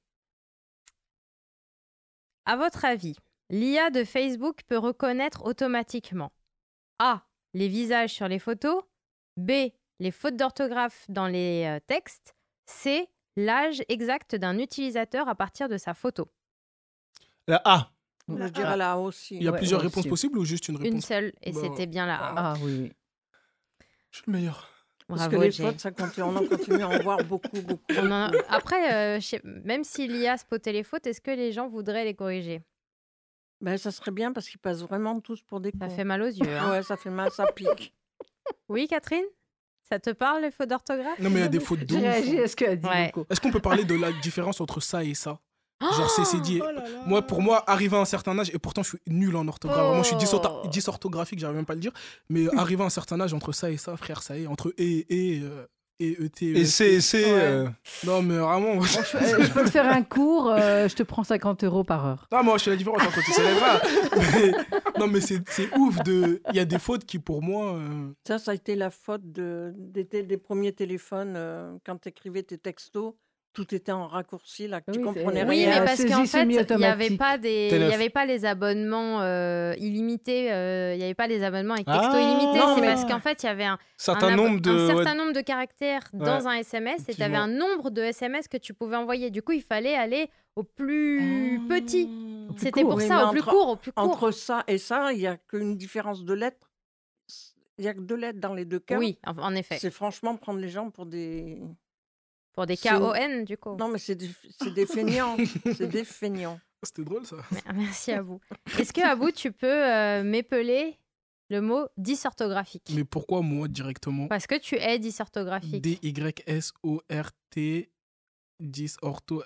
À votre avis, l'IA de Facebook peut reconnaître automatiquement A. Les visages sur les photos. B. Les fautes d'orthographe dans les textes. C. L'âge exact d'un utilisateur à partir de sa photo. La A. Moi, je La dirais là aussi. Il y a Ouais, plusieurs moi réponses aussi. possibles ou juste une réponse Une seule, et Bah, c'était bien la A. Ah oui, oui. Je suis le meilleur. Parce Bravo, que les Jay. fautes, on en continue à en voir beaucoup. On en a- Après, même si l'IA spotait les fautes, est-ce que les gens voudraient les corriger? Ben, ça serait bien parce qu'ils passent vraiment tous pour des Ça cons. fait mal aux yeux. Hein. Ouais, ça fait mal, ça pique. Oui, Catherine? Ça te parle, les fautes d'orthographe? Non, mais il y a des fautes de J'ai ouf. réagi à ce qu'a dit Ouais. Coco. Est-ce qu'on peut parler de la différence entre ça et ça? Genre, c'est dit. Oh là là. Moi, pour moi, arrivé à un certain âge, et pourtant je suis nul en orthographe, vraiment je suis Oh. dysorthographique, j'arrive même pas à le dire, mais arrivé à un certain âge, entre ça et ça, frère, ça y est, entre et ET. Et c'est. Non, mais vraiment. Bon, je peux te faire un cours, je te prends 50 € par heure. Non, moi je suis la différence quand tu sais pas. Non, mais c'est ouf. Il y a des fautes qui, pour moi. Ça a été la faute des premiers téléphones. Quand tu écrivais tes textos, tout était en raccourci, là, que tu Oui, comprenais c'est- Oui, rien. mais parce qu'en saisie fait, il n'y avait semi-automatique. pas il Téléf- y avait pas les abonnements illimités, il n'y avait pas les abonnements avec texto Ah. illimité. Non, C'est mais- parce qu'en fait, il y avait un Certain abo- nombre de. un ouais. certain nombre de caractères dans un SMS et tu avais Effectivement. un nombre de SMS que tu pouvais envoyer. Du coup, il fallait aller au plus petit. Au plus C'était court. pour Oui, ça, mais au plus court, au plus court. Entre ça et ça, il n'y a qu'une différence de lettres. Il n'y a que 2 lettres dans les deux cas. Oui, en effet. C'est franchement prendre les gens pour des... Pour des c'est- KON, du coup. Non, mais c'est des feignants. C'est des feignants. C'était drôle ça. Merci à vous. Est-ce que, Abou, tu peux m'épeler le mot dysorthographique? Mais pourquoi moi directement Parce que tu es dysorthographique. DYSORT 10 ortho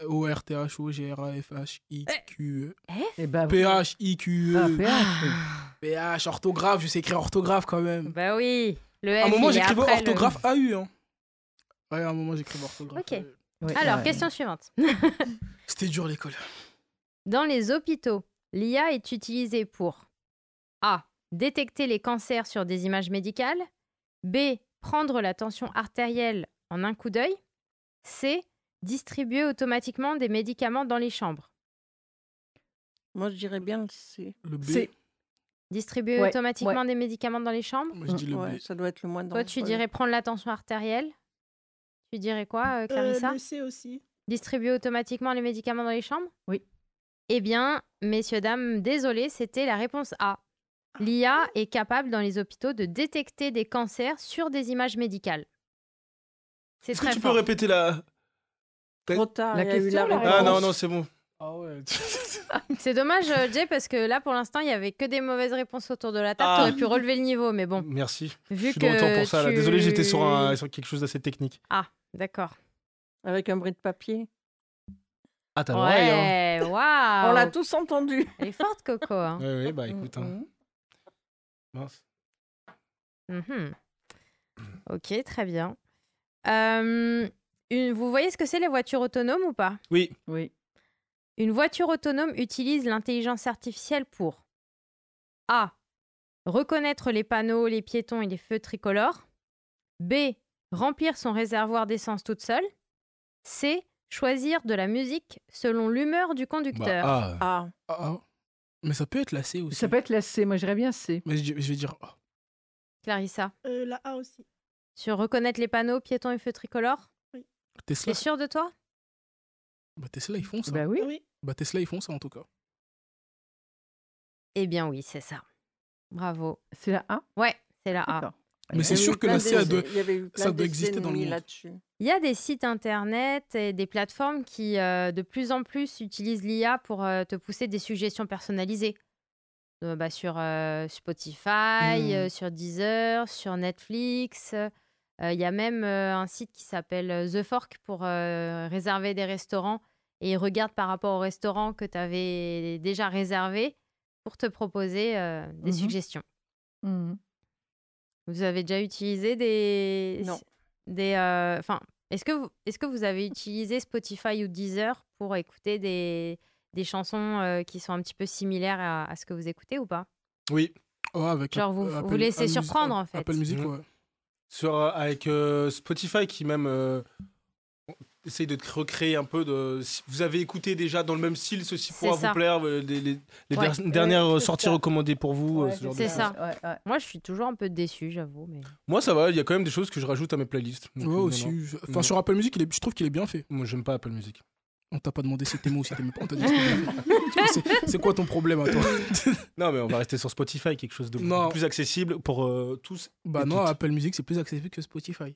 ORTHOGRAFHIQE Eh ben, PHIQE ah, PH, oui. PH orthographe, je sais écrire orthographe quand même. Bah oui. Le À un F, moment il est j'écrivais après orthographe AU hein. Ouais, à un moment j'écrivais orthographe. Ok. AU. Oui, Alors, ouais. question suivante. C'était dur l'école. Dans les hôpitaux, l'IA est utilisée pour A. Détecter les cancers sur des images médicales. B. Prendre la tension artérielle en un coup d'œil. C. Distribuer automatiquement des médicaments dans les chambres. Moi, je dirais bien le C. Le B. C'est- Distribuer Ouais, automatiquement des médicaments dans les chambres. Moi je dis le Ouais, B. ça doit être le moins Toi, tu dirais prendre la tension artérielle. Tu dirais quoi, Clarissa? Le C aussi. Distribuer automatiquement les médicaments dans les chambres? Oui. Eh bien, messieurs, dames, désolé, c'était la réponse A. L'IA est capable dans les hôpitaux de détecter des cancers sur des images médicales. C'est Est-ce que très tu peux fort. répéter la. Trop tard, La il y a eu question, la la réponse. Ah non, non, c'est bon. Ah ouais. C'est dommage, Jay, parce que là, pour l'instant, il y avait que des mauvaises réponses autour de la table. Ah. Tu aurais pu relever le niveau, mais bon, Merci. Je vu suis de retour que pour ça. Là. tu- Désolé, j'étais sur quelque chose d'assez technique. Ah, d'accord. Avec un bris de papier. Ah, t'as l'oreille, hein. Ouais, waouh. On l'a tous entendu. Elle est forte, Coco. hein. Oui, bah écoute. Hein. Mince. Mhm. Ok, très bien. Vous voyez ce que c'est les voitures autonomes ou pas? Oui. Oui. Une voiture autonome utilise l'intelligence artificielle pour A. Reconnaître les panneaux, les piétons et les feux tricolores. B. Remplir son réservoir d'essence toute seule. C. Choisir de la musique selon l'humeur du conducteur. Bah, Ah, Ah. Mais ça peut être la C aussi. Ça peut être la C. Moi, j'irais bien C. Mais je vais dire A. Clarissa, La A aussi. sur reconnaître les panneaux, piétons et feux tricolores. Tesla. T'es sûr de toi? Bah Tesla ils font ça. Bah oui. Oui. Bah Tesla ils font ça en tout cas. Eh bien oui, c'est ça. Bravo. C'est la A? Ouais, c'est la A. D'accord. Mais c'est sûr que la C, il y avait eu ça plein doit exister dans le d'essais monde. là-dessus. Il y a des sites internet et des plateformes qui, de plus en plus, utilisent l'IA pour te pousser des suggestions personnalisées. Sur Spotify, sur Deezer, sur Netflix. Il y a même un site qui s'appelle The Fork pour réserver des restaurants. Et ils regardent par rapport au restaurant que tu avais déjà réservé pour te proposer des suggestions. Mhm. Vous avez déjà utilisé Non. est-ce que vous avez utilisé Spotify ou Deezer pour écouter des chansons qui sont un petit peu similaires à ce que vous écoutez ou pas? Oui. Ouais, avec Genre, vous laissez surprendre, en fait. Apple Music, Mhm. ouais. Avec Spotify qui même essaye de recréer un peu de... Si vous avez écouté déjà dans le même style, ceci pourra ça. vous plaire, les Ouais. dernières Ouais, c'est sorties ça. recommandées pour vous, Ouais, ce genre de c'est choses. ça. Ouais. Moi, je suis toujours un peu déçue, j'avoue. Mais... Moi, ça va, il y a quand même des choses que je rajoute à mes playlists. Donc, Ouais, non, aussi. non. Enfin, Non. sur Apple Music, je trouve qu'il est bien fait. Moi, j'aime pas Apple Music. On t'a pas demandé si t'aimais ou si t'aimais pas. On t'a dit que c'était bien fait. C'est quoi ton problème à toi? Non, mais on va rester sur Spotify, quelque chose de Non. plus accessible pour tous. Bah et non, toutes. Apple Music, c'est plus accessible que Spotify.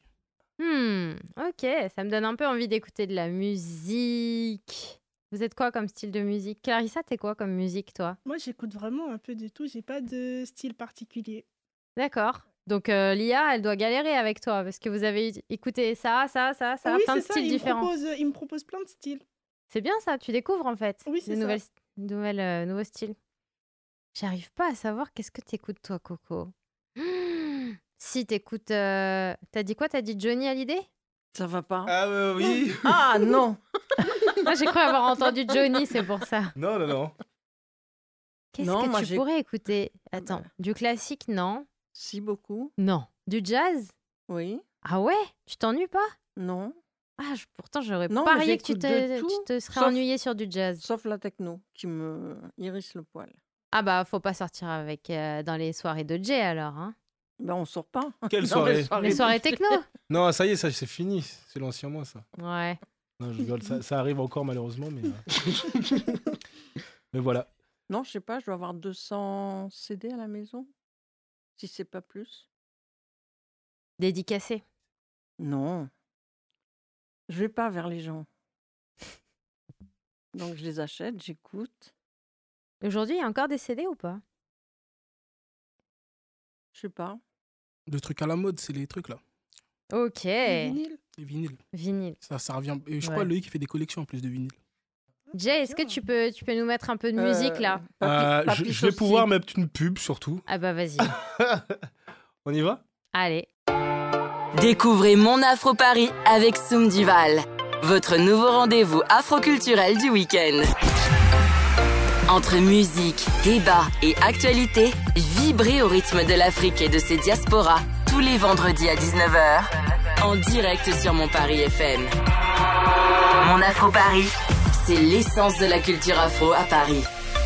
Ok, ça me donne un peu envie d'écouter de la musique. Vous êtes quoi comme style de musique? Clarissa, t'es quoi comme musique, toi? Moi, j'écoute vraiment un peu de tout. J'ai pas de style particulier. D'accord. Donc, l'IA, elle doit galérer avec toi parce que vous avez écouté ça, Oui, plein de c'est ça. styles différents. Il me propose plein de styles. C'est bien ça, tu découvres en fait Oui, c'est des ça. nouveaux styles. J'arrive pas à savoir qu'est-ce que t'écoutes, toi, Coco. Si t'écoutes. T'as dit quoi? T'as dit Johnny Hallyday? Ça va pas. Ah oui. Ah non. Moi, j'ai cru avoir entendu Johnny, c'est pour ça. Non. Qu'est-ce Non, que moi, tu j'ai- pourrais écouter? Attends, du classique, non? Si beaucoup. Non. Du jazz? Oui. Ah ouais? Tu t'ennuies pas? Non. Ah, pourtant, j'aurais Non, mais parié que tu j'écoute de tout, te serais sauf- ennuyé sur du jazz. Sauf la techno qui me hérisse le poil. Ah bah, faut pas sortir avec dans les soirées de Jay alors, hein? Ben on sort pas. Quelle Dans les soirée? Les soirées de- techno? Non, ça y est, ça c'est fini. C'est l'ancien moi, ça. Ouais. Non, je rigole, ça arrive encore malheureusement, mais. Mais voilà. Non, je sais pas, je dois avoir 200 CD à la maison. Si c'est pas plus. Dédicacé. Non. Je vais pas vers les gens. Donc je les achète, j'écoute. Aujourd'hui, il y a encore des CD ou pas? Je sais pas. Le truc à la mode, c'est les trucs là. Ok. Les vinyles. Les vinyles. Vinyle. Ça revient. Et je Ouais. crois Loïc qui fait des collections en plus de vinyles. Jay, est-ce que tu peux nous mettre un peu de musique là? Je vais pouvoir mettre une pub surtout. Ah bah vas-y. On y va? Allez. Découvrez Mon Afro Paris avec Soum Duval, votre nouveau rendez-vous afroculturel du week-end. Entre musique, débat et actualité, vibrez au rythme de l'Afrique et de ses diasporas tous les vendredis à 19h en direct sur Mon Paris FM. Mon Afro Paris, c'est l'essence de la culture afro à Paris.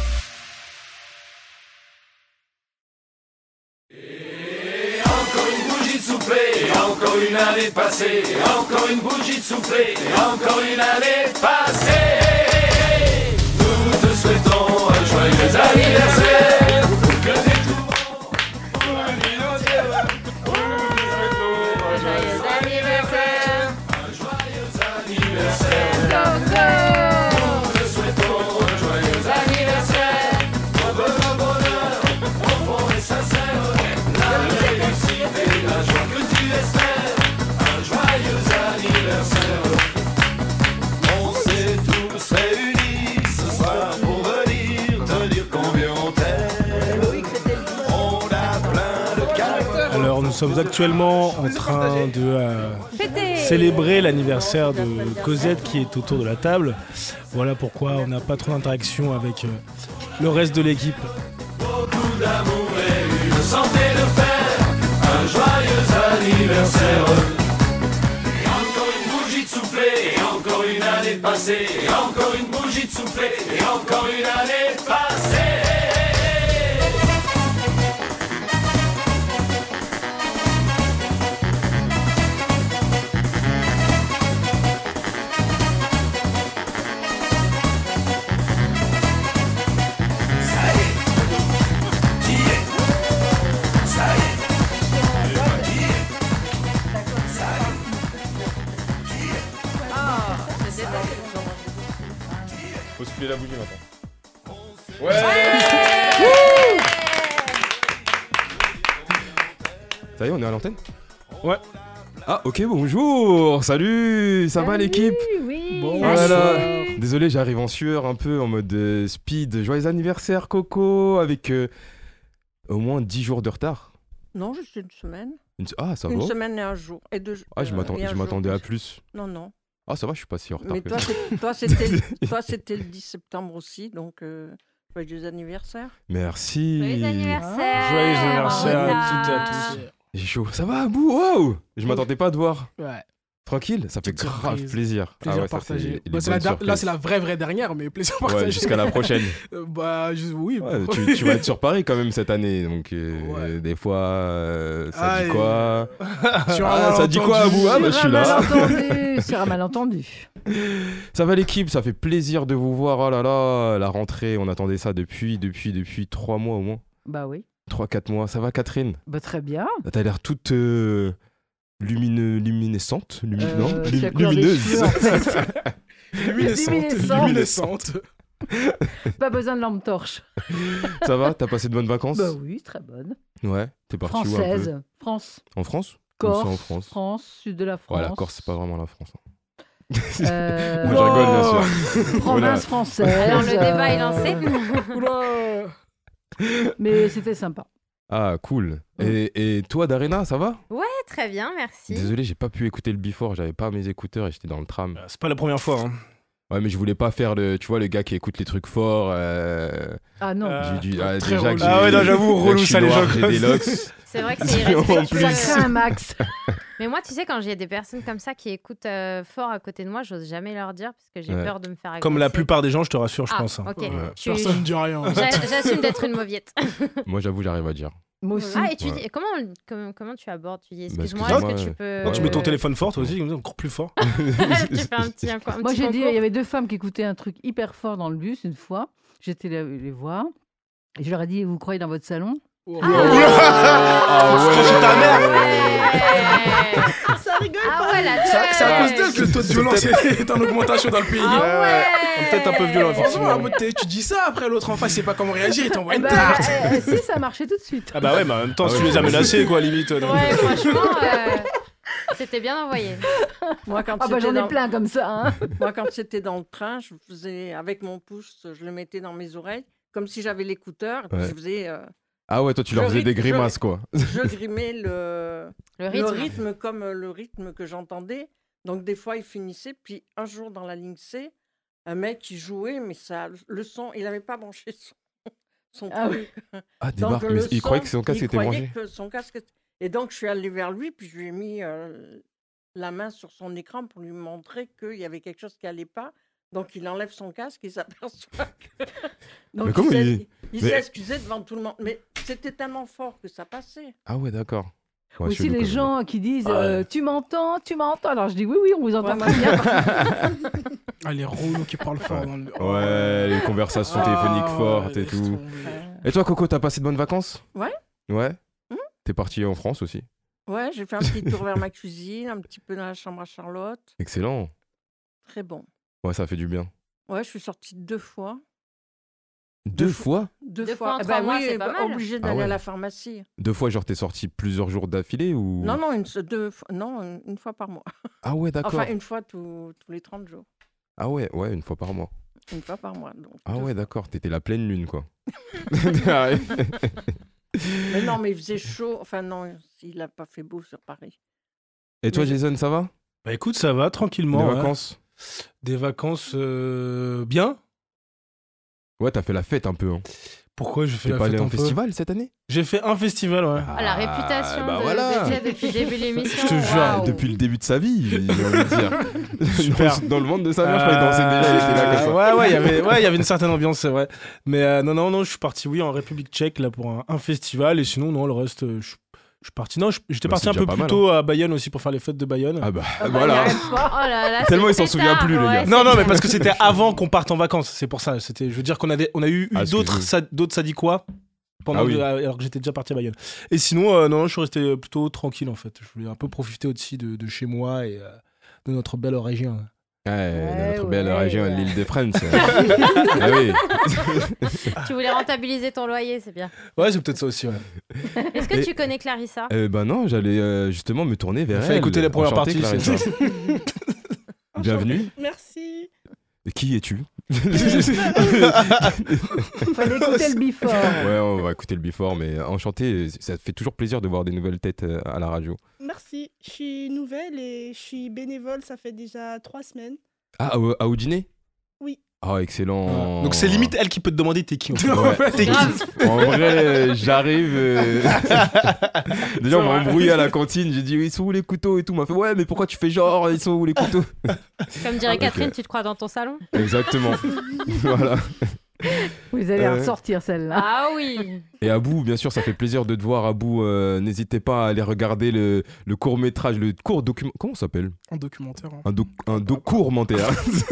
Encore une bougie de soufflé, et encore une année passée, et encore une bougie de soufflé, et encore une année passée. Nous te souhaitons un joyeux anniversaire, que des tourments pour la vie entière. Nous te souhaitons un joyeux anniversaire, un joyeux anniversaire. Nous te souhaitons un joyeux anniversaire, un bonheur profond et sincère. La réussite et la joie que tu espères, un joyeux anniversaire. On s'est tous réunis ce soir pour venir te dire combien on t'aime. On a plein de caractères. Alors, nous sommes actuellement en train de célébrer l'anniversaire de Cosette qui est autour de la table. Voilà pourquoi on n'a pas trop d'interaction avec le reste de l'équipe. Beaucoup d'amour et une santé de fer, un joyeux anniversaire. Et encore une bougie de soufflé, et encore une année passée, et encore une bougie de soufflé, et encore une année passée. Ça y est, Faut souffler la bougie maintenant. Ouais. Ça y est, on est à l'antenne? Ouais. Ah, ok, bonjour. Salut, ça va l'équipe? Oui. Bon, Voilà. Désolé, j'arrive en sueur un peu en mode speed. Joyeux anniversaire, Coco, avec au moins 10 jours de retard. Non, juste une semaine. Ah, ça Une va. semaine et un jour. Et deux, Ah, je et un m'attendais jour à de- plus. Non. Ah, ça va, je suis pas si en retard Mais que toi, ça. c'était le 10 septembre aussi, donc joyeux anniversaire. Merci. Joyeux anniversaire. Joyeux anniversaire à Rita. toutes et à tous. J'ai chaud. Ça va, Abou? Wow. Je m'attendais pas à te voir. Ouais, Tranquille, ça fait Petite grave surprise. plaisir. plaisir ça, partagé. les Bah, c'est bonnes là, surprises. c'est la vraie dernière, mais plaisir Ouais, partagé. jusqu'à la prochaine. Oui. Ouais, tu vas être sur Paris quand même cette année, donc Ouais. des fois, ça Ah, dit et- quoi? Sur un Ah, ça dit quoi, malentendu. Abou? Ah, bah, je suis là. Sur un malentendu. Ça va l'équipe, ça fait plaisir de vous voir. Oh là là, la rentrée, on attendait ça depuis 3 mois au moins. Bah oui. 3-4 mois. Ça va Catherine? Bah très bien. T'as l'air toute luminescente, non, C'est la couleur des lumineuse. cheveux, en fait. Luminescente. Luminescente. Pas besoin de lampe torche. Ça va? T'as passé de bonnes vacances? Bah oui, très bonne. Ouais, t'es parti où un peu? Française. France. En France? Où Corse. ça, en France? France, sud de la France. Ouais, la Corse, c'est pas vraiment la France. hein. Euh, Moi, je rigole, bien sûr. Province Voilà. française. Alors, le débat est lancé. Oula. Mais c'était sympa. Ah, cool. Et toi, Darena, ça va? Très bien, merci. Désolé, j'ai pas pu écouter le before, j'avais pas mes écouteurs et j'étais dans le tram. C'est pas la première fois. Hein. Ouais, mais je voulais pas faire tu vois, le gars qui écoute les trucs forts. Ah non. Très déjà relou. que Ah ouais, non, j'avoue, je relou suis ça, les noir, gens j'ai comme des ça. locks. C'est vrai que c'est En irrespectueux. plus. Ça craint un max. Mais moi, tu sais, quand j'ai des personnes comme ça qui écoutent fort à côté de moi, j'ose jamais leur dire parce que j'ai Ouais. peur de me faire agresser. Comme la plupart des gens, je te rassure, je Ah, pense. hein. ok. Ouais. Personne ne dit rien. J'assume d'être une mauviette. Moi, j'avoue, j'arrive à dire. Moi aussi. Ah, et tu Ouais. dis, comment tu abordes? Tu dis, Bah, excuse-moi, excusez-moi, est-ce que tu peux. Non, tu mets ton téléphone fort, toi aussi, comme ça, encore plus fort. Tu fais un petit Moi, j'ai dit, il y concours. avait deux femmes qui écoutaient un truc hyper fort dans le bus une fois. J'étais les voir. Et je leur ai dit, vous croyez dans votre salon? Ah ouais. ta mère. Ouais. Ça rigole Ah pas. ouais, la C'est à cause tête. d'elle que le taux de violence est en augmentation dans le pays. Ah ouais. Peut-être un peu violent, effectivement. Franchement, tu dis ça, après l'autre en face, il sait pas comment réagir, il t'envoie Eh une ben, tarte. si, ça a marché tout de suite. Ah bah ouais, mais en même temps, Ah si tu ouais. les as menacés, quoi, limite. donc. Ouais, franchement, c'était bien envoyé. Moi, quand Ah bah c'était j'en ai dans- plein comme ça. Hein. Moi, quand c'était dans le train, je faisais avec mon pouce, je le mettais dans mes oreilles, comme si j'avais l'écouteur. Et puis Ouais. je faisais, Ah ouais, toi, tu leur Je faisais des rythme, grimaces, quoi. je grimais le Le rythme comme le rythme que j'entendais. Donc des fois, il finissait. Puis un jour dans la ligne C, un mec qui jouait, mais ça, le son, il n'avait pas branché son Ah truc. Ah, Donc, débarque. le Mais il son, croyait que son casque il était croyait branché. que son casque était- Et donc, je suis allée vers lui, puis je lui ai mis la main sur son écran pour lui montrer qu'il y avait quelque chose qui n'allait pas. Donc, il enlève son casque et s'aperçoit que... Donc, Mais comment il- il mais- s'est excusé devant tout le monde. Mais c'était tellement fort que ça passait. Ah ouais, d'accord. Ouais, Aussi chelou, les quand même. gens qui disent Ouais. tu m'entends. Alors je dis oui, on vous entend Ouais, très bien. Ah, les relous qui parlent fort dans le. Ouais, les conversations Ah, téléphoniques fortes et laisse tout. tomber. Et toi, Coco, t'as passé de bonnes vacances? Ouais. Ouais? Hmm. T'es parti en France aussi? Ouais, j'ai fait un petit tour vers ma cuisine, un petit peu dans la chambre à Charlotte. Excellent. Très bon. Ouais, ça fait du bien. Ouais, je suis sortie 2 fois. Deux fois? Deux Deux fois en Eh 3 ben mois, oui, c'est pas mal. obligée Ah d'aller ouais. à la pharmacie. 2 fois, genre, t'es sorti plusieurs jours d'affilée ou? Non, non, une fois par mois. Ah ouais, d'accord. Enfin, une fois tous les 30 jours. Ah ouais, une fois par mois. Une fois par mois. Donc, Ah 2 ouais, fois. d'accord. T'étais la pleine lune, quoi. Mais non, mais il faisait chaud. Enfin, non, il n'a pas fait beau sur Paris. Et toi, Mais- Jason, ça va? Bah écoute, ça va, tranquillement. Les ouais. vacances? Des vacances bien. Ouais, t'as fait la fête un peu. Hein. Pourquoi je fais T'es la pas allé fête en un peu festival cette année? J'ai fait un festival, ouais. Ah, la réputation bah de voilà. Jay depuis le début de l'émission. Je te jure, waouh. Depuis le début de sa vie, j'ai envie de dire. Super. Dans le ventre de sa mère, je crois qu'il dansait déjà, il était là comme ça. Ouais, il y avait une certaine ambiance, c'est vrai. Mais non, je suis parti, oui, en République tchèque, là, pour un festival. Et sinon, non, le reste, je suis parti. Non, j'étais Bah, parti c'est un déjà peu pas plus mal, tôt à Bayonne aussi pour faire les fêtes de Bayonne. Ah bah, Ah bah, voilà. il arrête pas. Oh là là, Tellement c'est il s'en très souvient tard, plus, le ouais, gars. c'est Non, mais bien. parce que c'était avant qu'on parte en vacances, c'est pour ça. Je veux dire qu'on a eu Ah, d'autres excuse-moi. sadiquois pendant Ah oui. alors que j'étais déjà parti à Bayonne. Et sinon, non, je suis resté plutôt tranquille en fait. Je voulais un peu profiter aussi de chez moi et de notre belle région. Ouais, de notre notre belle région, ouais. l'île de France. Ah oui. Tu voulais rentabiliser ton loyer, c'est bien. Ouais, c'est peut-être ça aussi. Ouais. Est-ce que tu connais Clarissa? Ben non, j'allais justement me tourner vers Fais elle. écouter les premières Enchanté, parties. Clarissa. Bienvenue. Merci. Et qui es-tu? Fallait écouter le before. Ouais, on va écouter le before, mais enchanté, ça fait toujours plaisir de voir des nouvelles têtes à la radio. Merci. Je suis nouvelle et je suis bénévole, ça fait déjà 3 semaines. Ah, à Oudiné? Oui. Ah, excellent. Donc c'est limite elle qui peut te demander t'es qui. En fait. Ouais. T'es qui? En vrai, j'arrive. Déjà, on m'a embrouillé à la cantine. J'ai dit, ils sont où les couteaux et tout. On m'a fait, ouais, mais pourquoi tu fais genre, ils sont où les couteaux? Comme dirait Ok. Catherine, tu te crois dans ton salon? Exactement. Voilà. Vous allez en ressortir celle-là. Ah oui. Et Abou, bien sûr, ça fait plaisir de te voir. Abou, n'hésitez pas à aller regarder le court-métrage, le court document. Comment ça s'appelle? Un documentaire. Hein. Un court-mentaire.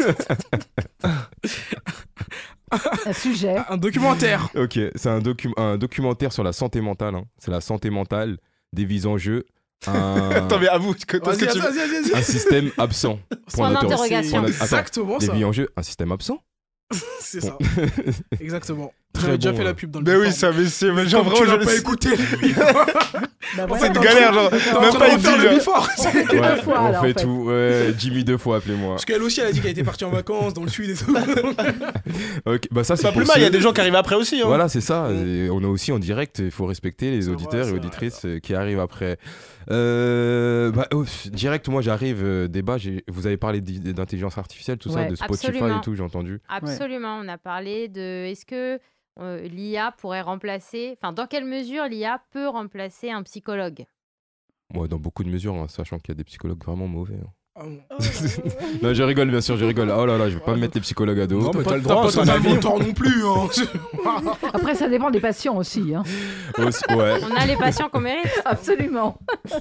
Un sujet. Un documentaire. Ok, c'est un documentaire sur la santé mentale. Hein. C'est la santé mentale, des vies en jeu. Attends, mais avoue, Vas-y. Un système absent. Point d'interrogation. Exactement Des ça. vies en jeu, un système absent. C'est ça. Exactement. Très J'avais déjà bon, fait ouais. la pub dans le Mais oui, before. ça, mais c'est. Mais genre Comme vraiment, tu je l'as pas écouté. Bah En voilà. fait, galère, genre. Même pas une faire le dit, genre. before. Ouais, fois, on alors, fait en fait. tout. Ouais, Jimmy 2 fois, appelez-moi. Parce qu'elle aussi, elle a dit qu'elle était partie en vacances dans le sud et tout. Ok, bah ça c'est Pas pour plus mal, il y a ceux- des gens qui arrivent après aussi. Hein. Voilà, c'est ça. Et on a aussi en direct, il faut respecter les C'est auditeurs vrai, et c'est auditrices qui arrivent après. Direct, moi j'arrive, débat, vous avez parlé d'intelligence artificielle, tout ça, Ouais. de Spotify Absolument. et tout, j'ai entendu. Absolument. On a parlé de est-ce que l'IA pourrait remplacer, enfin, dans quelle mesure l'IA peut remplacer un psychologue? Moi, dans beaucoup de mesures, hein, sachant qu'il y a des psychologues vraiment mauvais. Hein. Ah bon. Non, je rigole, bien sûr, je rigole. Oh là là, je vais pas me mettre les psychologues à dos. Non, mais t'as le T'as droit, pas c'est un totalement avis. tort non plus. Hein. Après, ça dépend des patients aussi. Hein. Ouais. On a les patients qu'on mérite. Absolument.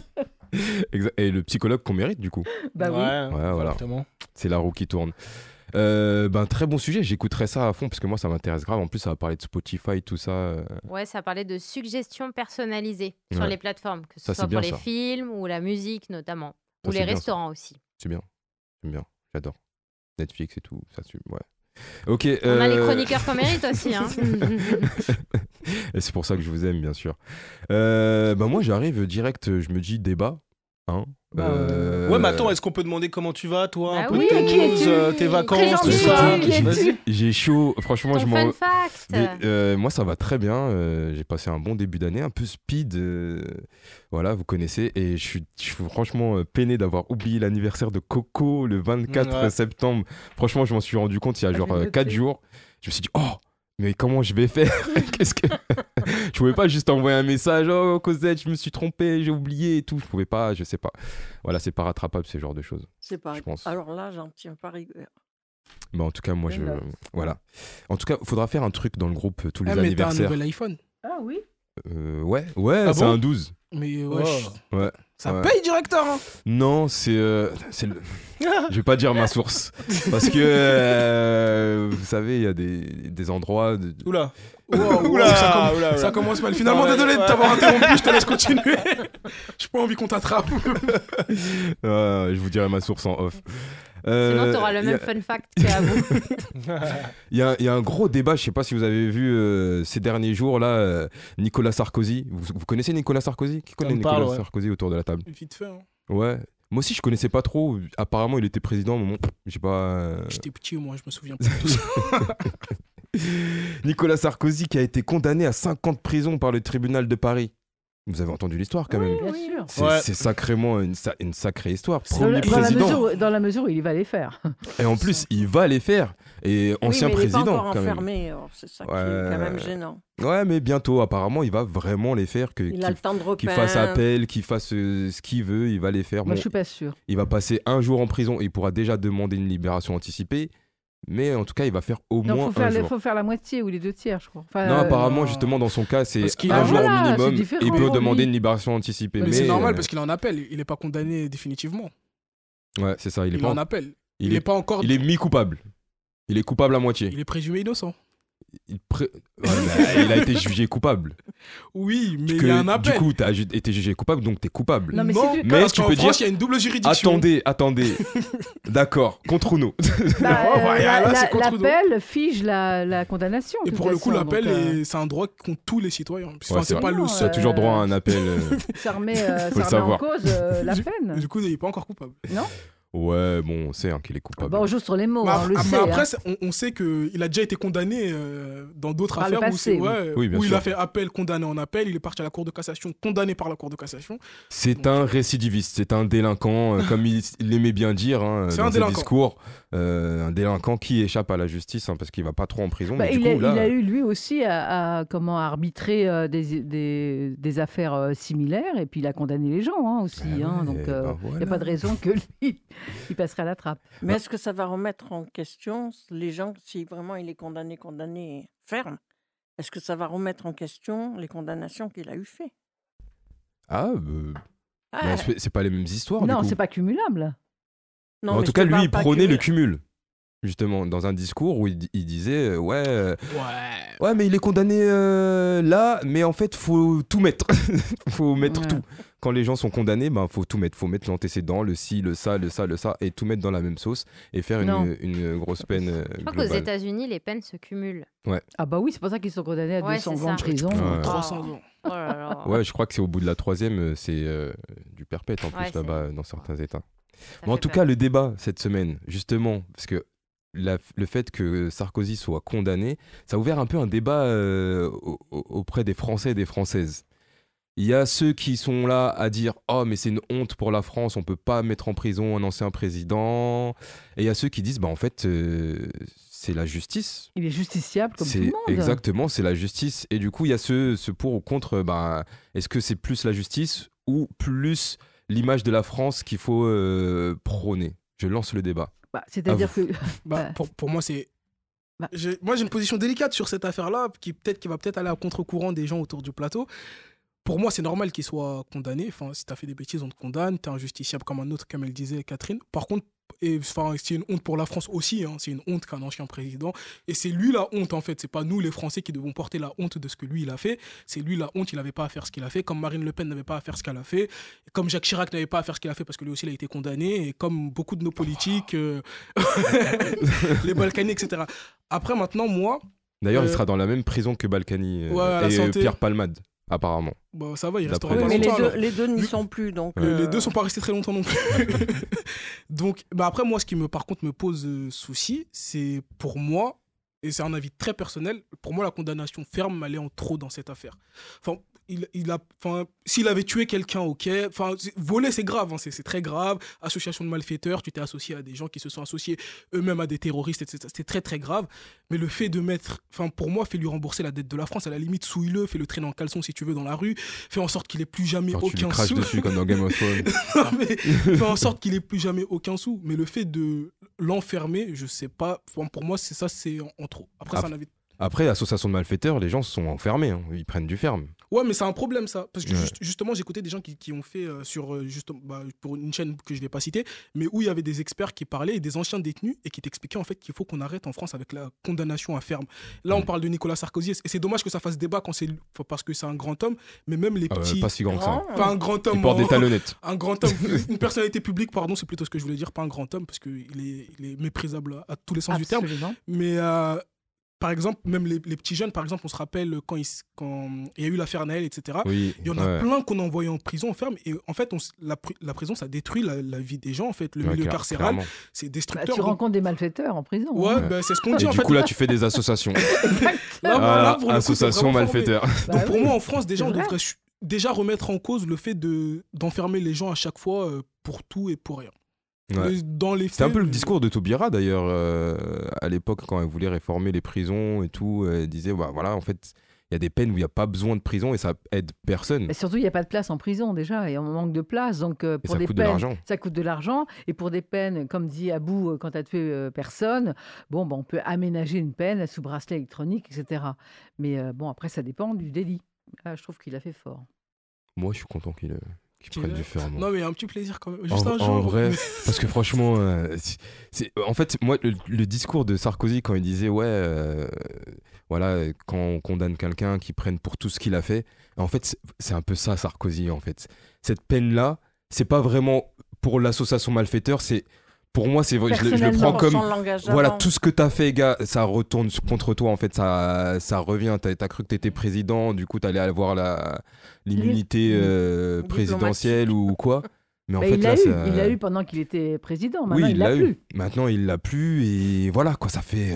Et le psychologue qu'on mérite, du coup. Bah oui. Ouais, voilà. Exactement. C'est la roue qui tourne. Très bon sujet, j'écouterai ça à fond parce que moi ça m'intéresse grave. En plus, ça va parler de Spotify, tout ça. Ouais, ça parlait de suggestions personnalisées sur Ouais. les plateformes, que ce Ça, soit c'est bien, pour les ça. films ou la musique notamment, Ça, ou c'est les bien, ça. restaurants aussi. C'est bien, j'aime bien, j'adore. Netflix et tout, ça ouais. Ok. On a les chroniqueurs qu'on mérite aussi. Hein. Et c'est pour ça que je vous aime, bien sûr. Moi, j'arrive direct, je me dis débat. Hein. Ouais, mais attends, est-ce qu'on peut demander comment tu vas, toi? Bah Un peu oui, de qui news, es-tu? tes vacances, tout Présente-nous, ça. qui es-tu? Vas-y. J'ai chaud, franchement, Ton je fun m'en. fact. Moi, ça va très bien. J'ai passé un bon début d'année, un peu speed. Voilà, vous connaissez. Et je suis franchement peiné d'avoir oublié l'anniversaire de Coco le 24 Ouais. septembre. Franchement, je m'en suis rendu compte il y a Ah, genre je vais 4 noter. jours. Je me suis dit, oh, mais comment je vais faire? Qu'est-ce que. Je pouvais pas juste envoyer un message, oh, Cosette, je me suis trompé, j'ai oublié et tout. Je pouvais pas, je sais pas. Voilà, c'est pas rattrapable, ce genre de choses. C'est pas. Je pense. Alors là, j'en tiens pas rigueur. Mais en tout cas, moi, Je je. note. Voilà. En tout cas, il faudra faire un truc dans le groupe tous les Ah, mais t'as un anniversaires. nouvel iPhone. Ah oui. Ouais, Ah c'est bon un 12. Mais Oh. wesh, Ouais. ça Ouais. paye directeur. Hein. Non, c'est le... Je vais pas dire ma source. Parce que, vous savez, il y a des endroits... Oula. Oula, ça, oula. ça commence mal. Finalement, Ouais, désolé de ouais. t'avoir interrompu, je te laisse continuer. J'ai pas envie qu'on t'attrape. Je vous dirai ma source en off. Sinon, t'auras le y a- même fun fact qu'à vous. Il y a un gros débat, je sais pas si vous avez vu ces derniers jours, là, Nicolas Sarkozy. Vous connaissez Nicolas Sarkozy? Qui connaît me Nicolas parle, ouais. Sarkozy autour de la table? Vite fait. Hein. Ouais. Moi aussi, je connaissais pas trop. Apparemment, il était président, mais bon, j'ai pas... J'étais petit, moi, je me souviens plus de tout ça. Nicolas Sarkozy qui a été condamné à 5 ans de prison par le tribunal de Paris. Vous avez entendu l'histoire quand même. Bien sûr. C'est sacrément une sacrée histoire. Dans Premier la, président. dans la mesure où il va les faire. Et en plus, il va les faire. Et ancien oui, mais président il n'est pas encore quand même. enfermé, alors c'est ça qui est Ouais. quand même gênant. Ouais, mais bientôt, apparemment, il va vraiment les faire. Il a le temps de Qu'il repeindre. fasse appel, qu'il fasse ce qu'il veut, il va les faire. Moi, Bon, je suis pas sûre. il va passer 1 jour en prison et il pourra déjà demander une libération anticipée. Mais en tout cas, il va faire au Non, moins faut un faire, jour. faut faire la moitié ou les 2 tiers, je crois. Enfin, Non, apparemment, non. justement, dans son cas, c'est Parce qu'il un a- jour voilà, minimum. c'est différent Et il peut pour demander lui. une libération anticipée. Mais c'est normal euh, parce qu'il est en appel. Il est pas condamné définitivement. Ouais, c'est ça. Il est Il est pas en appel. il Il est est pas encore. il est mi-coupable. Il est coupable à moitié. Il est présumé innocent. il a été jugé coupable. Oui, mais il y a un appel. Du coup, tu as été jugé coupable, donc tu es coupable. Non, mais mais parce tu qu'en peux France, dire. il y a une double juridiction. Attendez. D'accord, contre Uno. L'appel fige la condamnation. Et de pour toute le coup, façon, l'appel, donc, c'est un droit qu'ont tous les citoyens. Ouais, C'est pas le Tu as seul. toujours droit à un appel. ça remet en savoir. cause la peine. Du coup, il n'est pas encore coupable. Non. Ouais, bon, on sait qu'il est coupable. Bon, on joue sur les mots, Mais on le mais sait. après, hein. on sait qu'il a déjà été condamné dans d'autres Par le affaires passé, oui, bien où il sûr. a fait appel, condamné en appel, il est parti à la Cour de cassation, condamné par la Cour de cassation. C'est un récidiviste, c'est un délinquant, comme il aimait bien dire C'est dans un ses délinquant. discours, un délinquant qui échappe à la justice parce qu'il va pas trop en prison. Bah, mais il, du coup, là, a eu lui aussi à arbitrer des affaires similaires et puis il a condamné les gens aussi. Ah ouais, donc il bah n'y voilà. a pas de raison que lui, il passerait à la trappe. Mais est-ce que ça va remettre en question les gens, si vraiment il est condamné ferme, est-ce que ça va remettre en question les condamnations qu'il a eu fait? Mais c'est pas les mêmes histoires. Non, du coup. c'est pas cumulable. Non, En mais tout je cas, te lui, parle il pas prônait que- le cumul. Justement, dans un discours où il disait ouais, mais il est condamné là, mais en fait, faut tout mettre. Faut mettre Ouais. tout. Quand les gens sont condamnés, faut tout mettre. Faut mettre l'antécédent, le ci, le ça, et tout mettre dans la même sauce et faire Non. une grosse peine Je crois qu'aux globale. États-Unis, les peines se cumulent. Ah bah oui, c'est pour ça qu'ils sont condamnés à Ouais, 200 c'est ans de ça. prison. Ouais. 300 ans. Oh là là. Ouais, je crois que c'est au bout de la troisième, c'est du perpète en plus Ouais, là-bas dans certains États. Ça Mais en fait tout peur. cas, le débat cette semaine, justement, parce que le fait que Sarkozy soit condamné, ça a ouvert un peu un débat auprès des Français et des Françaises. Il y a ceux qui sont là à dire « Oh, mais c'est une honte pour la France, on peut pas mettre en prison un ancien président. » Et il y a ceux qui disent « Bah en fait, c'est la justice. » Il est justiciable comme tout C'est le monde. exactement, c'est la justice. Et du coup, il y a ce pour ou contre. Est-ce que c'est plus la justice ou plus l'image de la France qu'il faut prôner? Je lance le débat. Bah, c'est-à-dire que... Pour moi, c'est. Bah. Moi, j'ai une position délicate sur cette affaire-là, qui va peut-être aller à contre-courant des gens autour du plateau. Pour moi, c'est normal qu'il soit condamné. Enfin, si tu as fait des bêtises, on te condamne. Tu es injusticiable comme un autre, comme elle disait, Catherine. Par contre, c'est une honte pour la France aussi. C'est une honte qu'un ancien président. Et c'est lui la honte, en fait. C'est pas nous, les Français, qui devons porter la honte de ce que lui, il a fait. C'est lui la honte. Il n'avait pas à faire ce qu'il a fait. Comme Marine Le Pen n'avait pas à faire ce qu'elle a fait. Et comme Jacques Chirac n'avait pas à faire ce qu'il a fait parce que lui aussi, il a été condamné. Et comme beaucoup de nos politiques, les Balkaniques, etc. Après, maintenant, moi. D'ailleurs, il sera dans la même prison que Balkany Ouais, à la et santé. Pierre Palmade, apparemment. Bah, ça va, il D'après restera les pas Mais autres. longtemps. alors. les deux n'y sont plus, donc... Les deux sont pas restés très longtemps non plus. Donc, après, moi, ce qui par contre me pose souci, c'est pour moi, et c'est un avis très personnel, pour moi, la condamnation ferme allait en trop dans cette affaire. Enfin, s'il avait tué quelqu'un, ok. Enfin, voler, c'est grave, c'est très grave. Association de malfaiteurs, tu t'es associé à des gens qui se sont associés eux-mêmes à des terroristes, etc. C'était très, très grave. Mais le fait de mettre, pour moi, fais lui rembourser la dette de la France. À la limite, souille-le, fais le traîner en caleçon si tu veux dans la rue. Fais en sorte qu'il ait plus jamais Quand tu lui aucun craches sou. dessus comme dans Game of Thrones. Non, mais fais en sorte qu'il ait plus jamais aucun sou. Mais le fait de l'enfermer, je sais pas. Pour moi, c'est en trop. Après, c'est un avis. Après, association de malfaiteurs, les gens sont enfermés. Ils prennent du ferme. Ouais, mais c'est un problème, ça. Parce que Ouais. justement, j'ai écouté des gens qui ont fait pour une chaîne que je vais pas citer, mais où il y avait des experts qui parlaient et des anciens détenus et qui t'expliquaient en fait qu'il faut qu'on arrête en France avec la condamnation à ferme. Là, on parle de Nicolas Sarkozy et c'est dommage que ça fasse débat parce que c'est un grand homme, mais même les petits. Pas si grand que ça. Pas un grand homme. Il porte des talonnettes. Un grand homme, une personnalité publique, pardon, c'est plutôt ce que je voulais dire, pas un grand homme, parce qu'il est méprisable à tous les sens du terme. Absolument. Mais par exemple, même les petits jeunes, par exemple, on se rappelle quand il y a eu l'affaire Naël, etc. Oui, Il y en a plein qu'on a envoyés en prison, en ferme. Et en fait, la prison, ça détruit la vie des gens, en fait. Le milieu carcéral, clairement. c'est destructeur. Tu rencontres des malfaiteurs en prison. Ouais, hein. c'est ce qu'on dit, Et en du fait. coup, là, tu fais des associations. Là, pour le coup, c'est association vraiment formé. malfaiteurs. Donc pour oui. moi, en France, déjà, C'est on vrai. devrait déjà remettre en cause le fait d'enfermer les gens à chaque fois pour tout et pour rien. Ouais. Dans les C'est un faits, peu le discours de Taubira d'ailleurs à l'époque quand elle voulait réformer les prisons et tout. Elle disait voilà, en fait, il y a des peines où il n'y a pas besoin de prison et ça aide personne. Mais surtout, il n'y a pas de place en prison déjà, et on manque de place. Donc, pour ça des coûte de peines, l'argent. ça coûte de l'argent. Et pour des peines, comme dit Abou, quand tu as tué personne, on peut aménager une peine sous bracelet électronique, etc. Mais après, ça dépend du délit. Là, je trouve qu'il a fait fort. Moi, je suis content Qui prennent du ferment. Non, mais un petit plaisir quand même. Juste un jour. En vrai, parce que franchement, en fait, moi, le discours de Sarkozy, quand il disait, voilà, quand on condamne quelqu'un, qu'il prenne pour tout ce qu'il a fait, en fait, c'est un peu ça, Sarkozy, en fait. Cette peine-là, c'est pas vraiment pour l'association malfaiteur, c'est. Pour moi, c'est vrai, je le prends comme voilà, tout ce que t'as fait, gars, ça retourne contre toi en fait, ça revient. T'as cru que t'étais président, du coup t'allais avoir l'immunité présidentielle ou quoi. Mais en fait, il l'a eu pendant qu'il était président. Maintenant, oui, il l'a plus. Maintenant, il l'a plus et voilà quoi, ça fait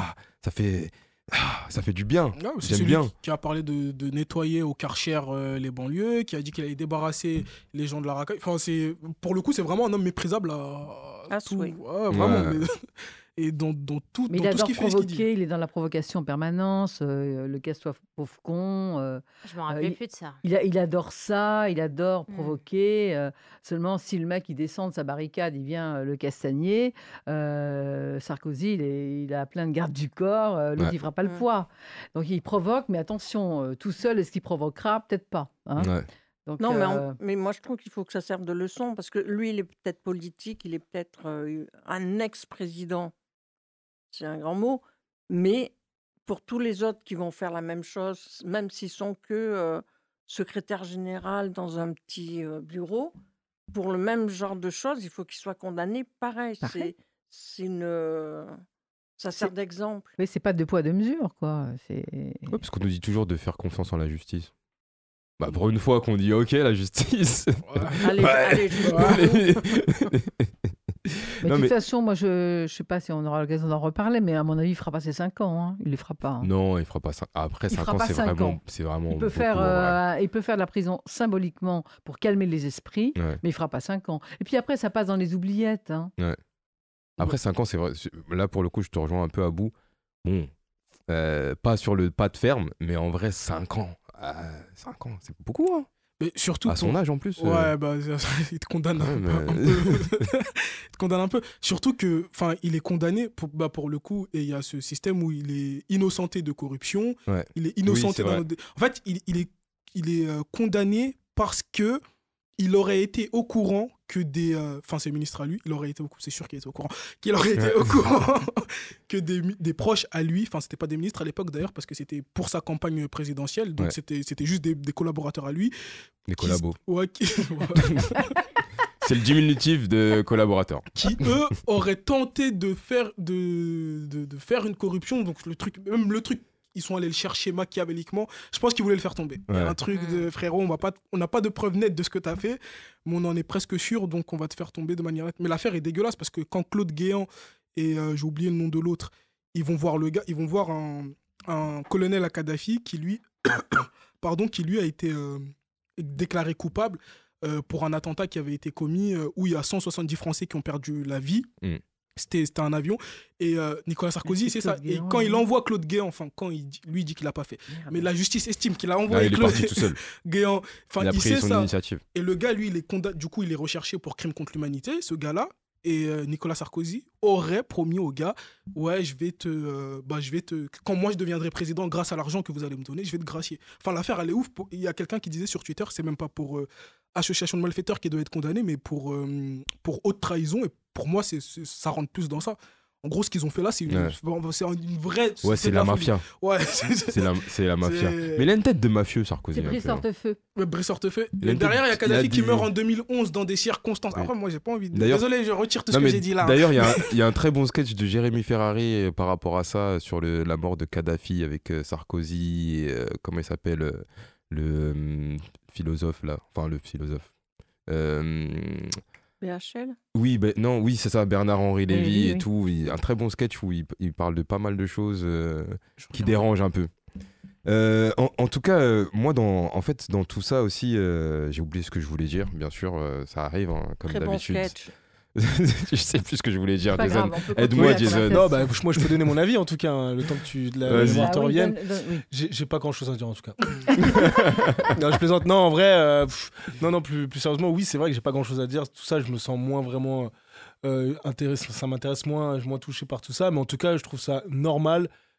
du bien. J'aime bien. Qui a parlé de nettoyer au Karcher les banlieues, qui a dit qu'il allait débarrasser les gens de la racaille. Enfin, pour le coup, c'est vraiment un homme méprisable à tout. Ouais, vraiment. Mais... Et dans tout, mais dans tout ce qu'il fait, ce qu'il dit. Il est dans la provocation en permanence, le casse-toi pauvre con. Je m'en rappelle plus de ça. Il adore ça, il adore provoquer. Seulement, si le mec il descend de sa barricade, il vient le castagner. Sarkozy, il a plein de gardes du corps, l'autre il fera pas le poids. Donc il provoque, mais attention, tout seul, est-ce qu'il provoquera? Peut-être pas. Hein. Donc, non, mais moi je trouve qu'il faut que ça serve de leçon, parce que lui, il est peut-être politique, il est peut-être un ex-président. C'est un grand mot, mais pour tous les autres qui vont faire la même chose, même s'ils sont que secrétaire général dans un petit bureau, pour le même genre de choses, il faut qu'ils soient condamnés pareil. Ça sert d'exemple. Mais c'est pas deux poids deux mesures, quoi. Parce qu'on nous dit toujours de faire confiance en la justice. Bah, pour une fois qu'on dit ok, la justice. Allez. Mais de toute façon, moi, je sais pas si on aura l'occasion d'en reparler, mais à mon avis, il fera pas ses 5 ans. Hein. Il les fera pas. Hein. Non, il fera pas 5 ans. Après 5 ans, c'est vraiment. Il peut faire de la prison symboliquement pour calmer les esprits, mais il fera pas 5 ans. Et puis après, ça passe dans les oubliettes. Hein. Ouais. Après 5 ans, c'est vrai. Là, pour le coup, je te rejoins un peu à bout. Bon, pas sur le pas de ferme, mais en vrai, 5 ans. 5 ans, c'est beaucoup, hein. Mais surtout à son âge en plus. Ouais, bah, il te condamne un peu. Il te condamne un peu. Surtout que, enfin, il est condamné pour le coup, et il y a ce système où il est innocenté de corruption. Ouais. Il est innocenté En fait, il est condamné parce que il aurait été au courant que enfin, c'est le ministre à lui, c'est sûr qu'il était au courant, qu'il aurait été au courant que des proches à lui, enfin, c'était pas des ministres à l'époque d'ailleurs, parce que c'était pour sa campagne présidentielle, donc c'était juste des collaborateurs à lui. Des collabos. Ouais, c'est le diminutif de collaborateurs. Qui, eux, auraient tenté de faire une corruption, donc le truc, ils sont allés le chercher machiavéliquement. Je pense qu'ils voulaient le faire tomber. Ouais. Un truc de frérot, on n'a pas de preuves nettes de ce que tu as fait, mais on en est presque sûr, donc on va te faire tomber de manière nette. Mais l'affaire est dégueulasse parce que quand Claude Guéant et j'ai oublié le nom de l'autre, ils vont voir le gars, ils vont voir un colonel à Kadhafi qui lui a été déclaré coupable pour un attentat qui avait été commis où il y a 170 Français qui ont perdu la vie. C'était un avion. Et Nicolas Sarkozy, c'est ça. Et quand il envoie Claude Guéant, enfin, quand lui dit qu'il n'a pas fait, mais la justice estime qu'il a envoyé Claude Guéant. Il a pris son initiative. Et le gars, lui, du coup, il est recherché pour crime contre l'humanité, ce gars-là. Et Nicolas Sarkozy aurait promis au gars, ouais, quand moi je deviendrai président, grâce à l'argent que vous allez me donner, je vais te gracier. Enfin, l'affaire, elle est ouf. Il y a quelqu'un qui disait sur Twitter, c'est même pas pour association de malfaiteurs qui doit être condamné, mais pour haute trahison. Et pour moi, ça rentre plus dans ça. En gros, ce qu'ils ont fait là, c'est une vraie... Ouais, c'est la mafia. Ouais, c'est la mafia. Mais il a une tête de mafieux, Sarkozy. C'est Brice Hortefeux. Brice Hortefeux. Derrière, il y a Kadhafi qui meurt en 2011 dans des circonstances. Après, moi, j'ai pas envie de... Désolé, je retire tout ce que j'ai dit là. D'ailleurs, il y a un très bon sketch de Jérémy Ferrari par rapport à ça, sur la mort de Kadhafi avec Sarkozy, et, comment il s'appelle, le philosophe, là. Enfin, le philosophe. BHL ? Oui, c'est ça, Bernard-Henri Lévy et tout. Un très bon sketch où il parle de pas mal de choses qui dérangent un peu. En tout cas, moi, dans tout ça aussi, j'ai oublié ce que je voulais dire. Bien sûr, ça arrive, hein, comme d'habitude. Très bon sketch. Je sais plus ce que je voulais dire, Jason. Aide-moi, Jason. Non, moi je peux donner mon avis en tout cas, hein, le temps que la mémoire te revienne. J'ai pas grand chose à dire en tout cas. Non, je plaisante. Non, en vrai, plus sérieusement, oui, c'est vrai que j'ai pas grand chose à dire. Tout ça, je me sens moins vraiment intéressé. Ça m'intéresse moins, je suis moins touché par tout ça. Mais en tout cas, je trouve ça normal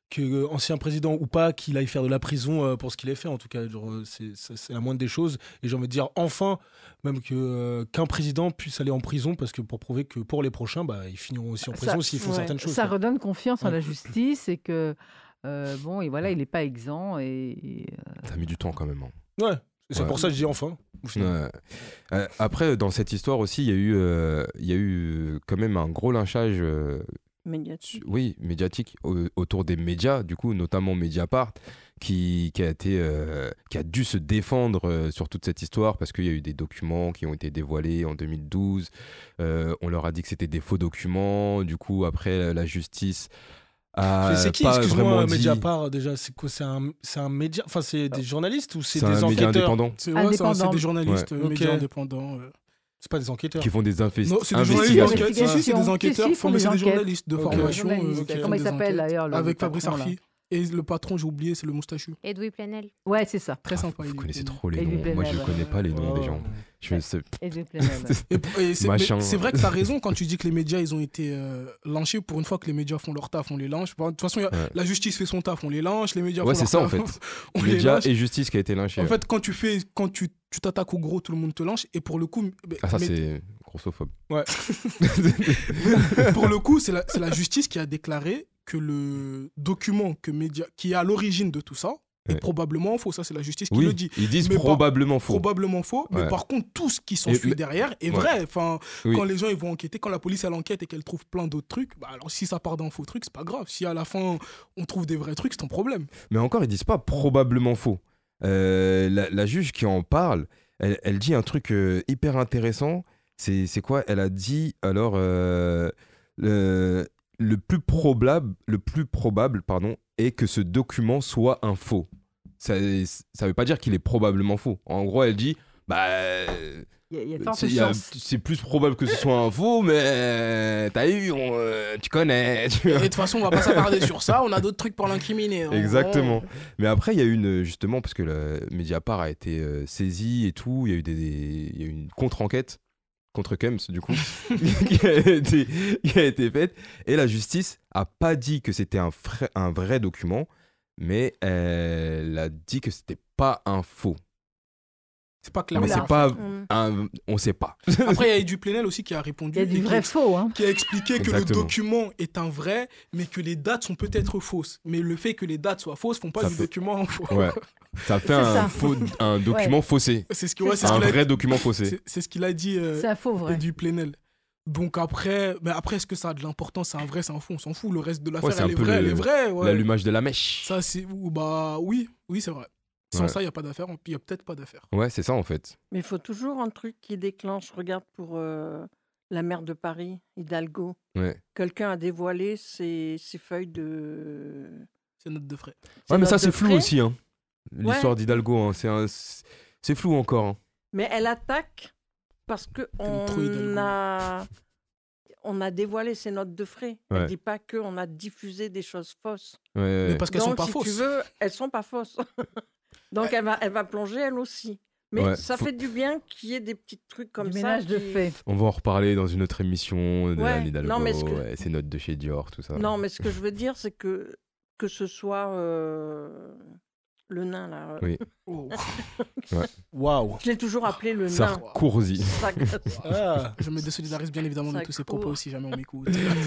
que ancien président ou pas, qu'il aille faire de la prison pour ce qu'il a fait. En tout cas, genre, c'est la moindre des choses. Et j'ai envie de dire, enfin, même qu'un président puisse aller en prison, parce que pour prouver que pour les prochains, ils finiront aussi en prison s'ils font certaines choses. Ça quoi. redonne confiance en Ouais. la justice et que, et voilà, il n'est pas exempt. Ça a mis du temps quand même. Hein. Ouais, c'est Ouais. pour ça que je dis enfin. Au final. Ouais. Après, dans cette histoire aussi, il y a eu quand même un gros lynchage médiatique autour des médias, du coup, notamment Mediapart, qui a dû se défendre sur toute cette histoire parce qu'il y a eu des documents qui ont été dévoilés en 2012. On leur a dit que c'était des faux documents. Du coup, après, la justice C'est qui, pas excuse-moi, vraiment dit... Mediapart, déjà, c'est quoi? C'est un média, enfin c'est des journalistes ou c'est C'est des un média enquêteurs? indépendant. C'est des journalistes, Ouais. médias Ok. indépendants. C'est pas des enquêteurs. qui font des Non, c'est des journalistes investigations. d'enquête. Si, c'est des enquêteurs Si, ils font formés, des c'est des enquêtes. journalistes de Ok. formation. Journalistes. qui font Comment il des s'appelle, enquêtes. d'ailleurs, le Avec Fabrice patron, là. Arfi. Et le patron, j'ai oublié, c'est le moustachu. Edoui Plenel. Ouais, c'est ça. Très sympa. Vous il est connaissez Plenel. trop les Edoui noms. Moi, je Plenel, ne connais pas les noms des gens. Je sais... Edoui Plenel, ouais. Et c'est Machin. mais c'est vrai que tu as raison quand tu dis que les médias ils ont été lynchés. Pour une fois que les médias font leur taf, on les lynche. De toute façon, Ouais. la justice fait son taf, on les lynche. Les médias Ouais, font c'est leur ça en taf, fait. on les Médias lynche. et justice qui a été lynché. En ouais. fait, quand tu t'attaques au gros, tout le monde te lynche. Et pour le coup, Ah, ça, mais- c'est grossophobe. pour le coup, c'est la justice qui a déclaré que le document qui est à l'origine de tout ça est Ouais. probablement faux. Ça, c'est la justice qui Oui, le dit. ils disent Mais probablement faux. Probablement faux. Mais Ouais. par contre, tout ce qui s'ensuit mais- derrière est Ouais. vrai. Enfin, Oui. quand les gens ils vont enquêter, quand la police elle enquête et qu'elle trouve plein d'autres trucs, alors si ça part d'un faux truc, c'est pas grave. Si à la fin on trouve des vrais trucs, c'est ton problème. Mais encore, ils disent pas probablement faux. La juge qui en parle, elle dit un truc hyper intéressant. C'est quoi? Elle a dit alors le plus probable, est que ce document soit un faux. Ça veut pas dire qu'il est probablement faux. En gros, elle dit Il y a de fortes il y a- chances. c'est plus probable que ce soit un faux, mais t'as eu, tu connais. Tu Et vois. de toute façon, on va pas s'attarder sur ça. On a d'autres trucs pour l'incriminer. hein. Exactement. Mais après, il y a eu justement, parce que le Mediapart a été saisi et tout, il y a eu une contre-enquête contre Kems, du coup, qui a été faite. Et la justice a pas dit que c'était un vrai document, mais elle a dit que c'était pas un faux. C'est pas clair. Mais Oula. c'est pas Mm. on sait pas. Après, il y a Edoui Plenel aussi qui a répondu. Il y a du et vrai faux, hein. qui a expliqué que Exactement. le document est un vrai, mais que les dates sont peut-être fausses. Mais le fait que les dates soient fausses font pas Ça du fait- document un faux. Ouais. Ça fait C'est un ça. document faussé. C'est ce C'est c'est ce Un qu'il a vrai dit. document faussé. C'est ce qu'il a dit. C'est un faux vrai. Edoui Plenel. Donc après, est-ce que ça a de l'importance? C'est un vrai, c'est un faux, on s'en fout. Le reste de l'affaire, c'est un elle est peu vraie, elle est vraie. Ouais. L'allumage de la mèche. Ça, oui, c'est vrai. Sans Ouais. ça, il n'y a pas d'affaire. Il n'y a peut-être pas d'affaire. Ouais, c'est ça en fait. Mais il faut toujours un truc qui déclenche. Regarde pour la maire de Paris, Hidalgo. Ouais. Quelqu'un a dévoilé ses feuilles de. C'est note de frais. Ouais, mais ça, notes c'est de flou frais. aussi, hein. L'histoire d'Hidalgo, hein. C'est flou encore. Hein. Mais elle attaque parce que trop Hidalgo. on a dévoilé ses notes de frais. Elle Ouais. ne dit pas qu'on a diffusé des choses fausses. Ouais, Mais parce qu'elles sont Donc, pas si fausses. tu veux, elles sont pas fausses. Donc, elle va plonger elle aussi. Mais Ouais, ça faut- fait du bien qu'il y ait des petits trucs comme Du ça. ménage de qui- faits. On va en reparler dans une autre émission de Ouais, Anne Hidalgo, non, mais ce que- ouais, ses notes de chez Dior, tout ça. Non, mais ce que je veux dire, c'est que ce soit le nain, là. Oui. Oh. Waouh. Je l'ai toujours appelé le nain. Sarkozy. Ah. Je me désolidarise bien évidemment de Ça tous ces court. propos si jamais on m'écoute.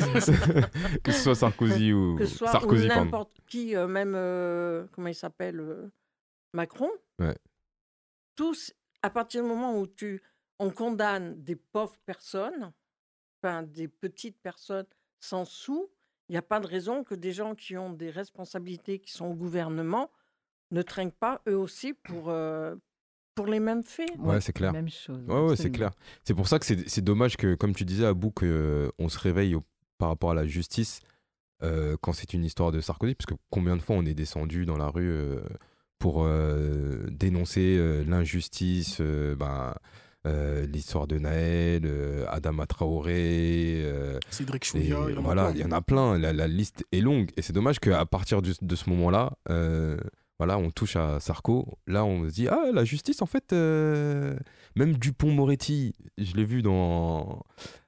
Que ce soit Sarkozy ou Que ce soit Sarkozy, ou pardon. n'importe qui, même, comment il s'appelle, Macron. Ouais. Tous, à partir du moment où on condamne des pauvres personnes, enfin des petites personnes sans sous, il n'y a pas de raison que des gens qui ont des responsabilités, qui sont au gouvernement, ne trinquent pas eux aussi pour les mêmes faits. Ouais, c'est clair. Même chose. Ouais, c'est absolument. clair. C'est pour ça que c'est dommage que, comme tu disais, Abou, qu'on se réveille par rapport à la justice quand c'est une histoire de Sarkozy, parce que combien de fois on est descendu dans la rue pour dénoncer l'injustice, l'histoire de Naël, Adama Traoré, Cédric Chouviat, il y en a voilà, plein. il y en a plein, la liste est longue, et c'est dommage qu'à partir de ce moment-là, voilà, on touche à Sarko, là on se dit, ah, la justice en fait, même Dupond-Moretti, je l'ai vu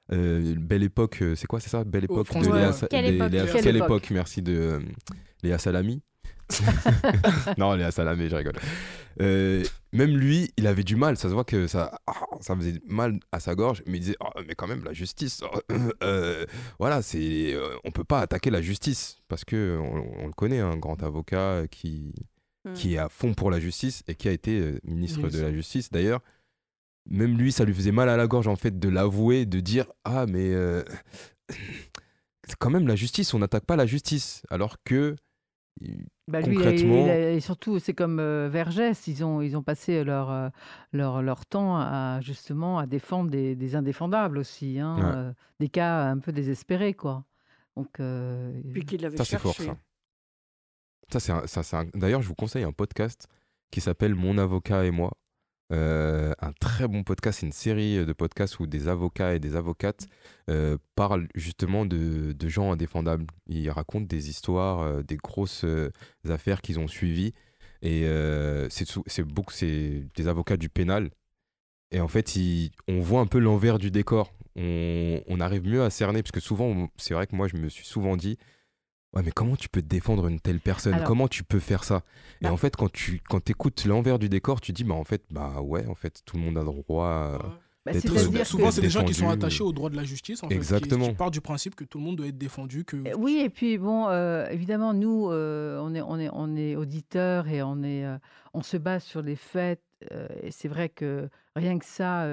Belle époque, c'est quoi, c'est ça? Belle époque de François, Léa, Quelle époque Quelle époque, merci de Léa Salami. Non, Léa Salamé, je rigole. Même lui, il avait du mal. Ça se voit que ça faisait mal à sa gorge. Mais il disait, mais quand même, la justice. Voilà, on peut pas attaquer la justice parce que on le connaît, un grand avocat qui est à fond pour la justice et qui a été ministre de la Justice. D'ailleurs, même lui, ça lui faisait mal à la gorge en fait de l'avouer, de dire mais c'est quand même la justice. On n'attaque pas la justice, alors que Lui, concrètement. et surtout, c'est comme Vergès, ils ont passé leur temps à justement à défendre des indéfendables aussi, hein, des cas un peu désespérés, quoi. Donc, Puis qu'il avait ça, c'est fort, cherché. ça. D'ailleurs, je vous conseille un podcast qui s'appelle Mon avocat et moi. Un très bon podcast, c'est une série de podcasts où des avocats et des avocates parlent justement de gens indéfendables. Ils racontent des histoires, des grosses affaires qu'ils ont suivies. Et c'est des avocats du pénal. Et en fait, on voit un peu l'envers du décor. On arrive mieux à cerner, parce que souvent, c'est vrai que moi, je me suis souvent dit, ouais, mais comment tu peux te défendre une telle personne? Alors, Comment tu peux faire ça? Et en fait, quand t'écoutes l'envers du décor, tu dis, en fait, tout le monde a le droit d'être c'est-à-dire Souvent, que- c'est des gens qui sont défendu. attachés au droit de la justice, en fait, Exactement. qui partent du principe que tout le monde doit être défendu. Oui, et puis bon, évidemment, nous, on est auditeurs et on se base sur les faits. Et c'est vrai que rien que ça,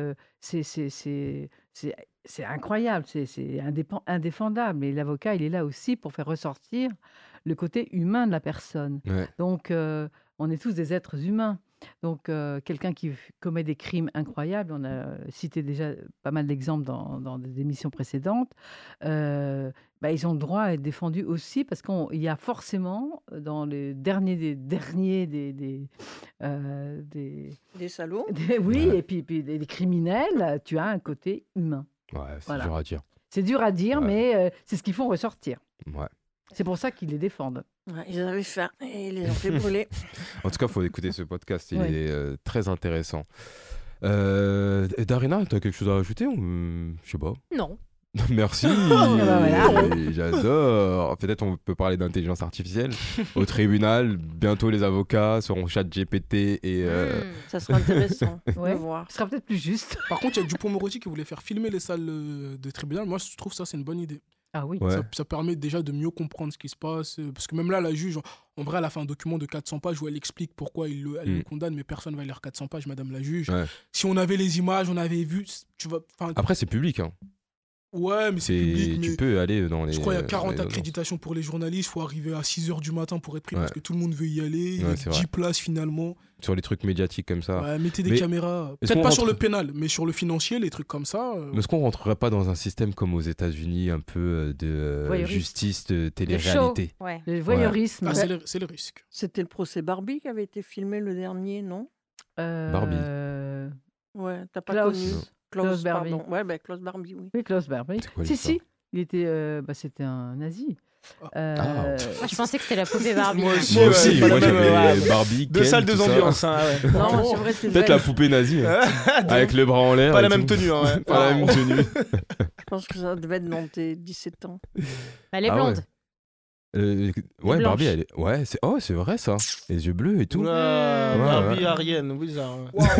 c'est incroyable, c'est indéfendable. Et l'avocat, il est là aussi pour faire ressortir le côté humain de la personne. Ouais. Donc, on est tous des êtres humains. Donc, quelqu'un qui commet des crimes incroyables, on a cité déjà pas mal d'exemples dans des émissions précédentes, ils ont le droit à être défendus aussi parce qu'il y a forcément, dans les derniers Des salauds. oui, Ouais. et puis des criminels, tu as un côté humain. Ouais, c'est Voilà. dur à dire. C'est dur à dire, Ouais. mais c'est ce qu'ils font ressortir. Ouais. C'est pour ça qu'ils les défendent. Ouais, ils avaient faim et ils les ont fait brûler. En tout cas, il faut écouter ce podcast, il Ouais. est très intéressant. Darina, tu as quelque chose à rajouter ou... Je sais pas. Non. Merci, Voilà. j'adore. Peut-être on peut parler d'intelligence artificielle au tribunal. Bientôt, les avocats seront ChatGPT et Ça sera intéressant Ouais. de voir. Ce sera peut-être plus juste. Par contre, il y a Dupond-Moretti qui voulait faire filmer les salles de tribunal. Moi, je trouve ça, c'est une bonne idée. Ah oui. Ouais. Ça permet déjà de mieux comprendre ce qui se passe. Parce que même là, la juge, en vrai, elle a fait un document de 400 pages où elle explique pourquoi elle le condamne, mais personne ne va lire 400 pages, madame la juge. Ouais. Si on avait les images, on avait vu. Après, c'est public. Hein. Ouais, mais c'est public. Tu Mais peux aller dans les. je crois qu'il y a dans 40 les accréditations pour les journalistes. Il faut arriver à 6 h du matin pour être pris Ouais. parce que tout le monde veut y aller. Il y Ouais, a c'est 10 vrai. places finalement. Sur les trucs médiatiques comme ça. Ouais, mettez des Mais caméras. est-ce Peut-être qu'on pas sur rentre- le pénal, mais sur le financier, les trucs comme ça. Est-ce qu'on rentrerait pas dans un système comme aux États-Unis, un peu de Voyeurisme. justice, de Le télé-réalité? show. Ouais. Le voyeurisme. Ah, c'est le risque. C'était le procès Barbie qui avait été filmé le dernier, non? Barbie. Ouais, t'as pas Klaus. connu. Non. Klaus Barbie. pardon. Ouais, Klaus Barbie, oui. Oui, Klaus Barbie. C'est quoi Si, l'histoire? si. Il était, c'était un nazi. Moi, je pensais que c'était la poupée Barbie. Moi aussi, Moi ouais, aussi, pas moi la même, j'avais ouais. Barbie, Deux Ken, salles, deux tout ça. ambiances. Hein, ouais. Non, c'est vrai, c'est Peut-être la poupée nazie, hein. Avec le bras en l'air. Pas et la même tout. tenue, hein, ouais. Pas la même tenue. Je pense que ça devait être dans tes 17 ans. Elle est Ah ouais. blonde. Ouais, blanche. Barbie, elle est. Ouais, c'est vrai ça. Les yeux bleus et tout. Oula, Ouais, Barbie ouais. Arienne, oui, ça.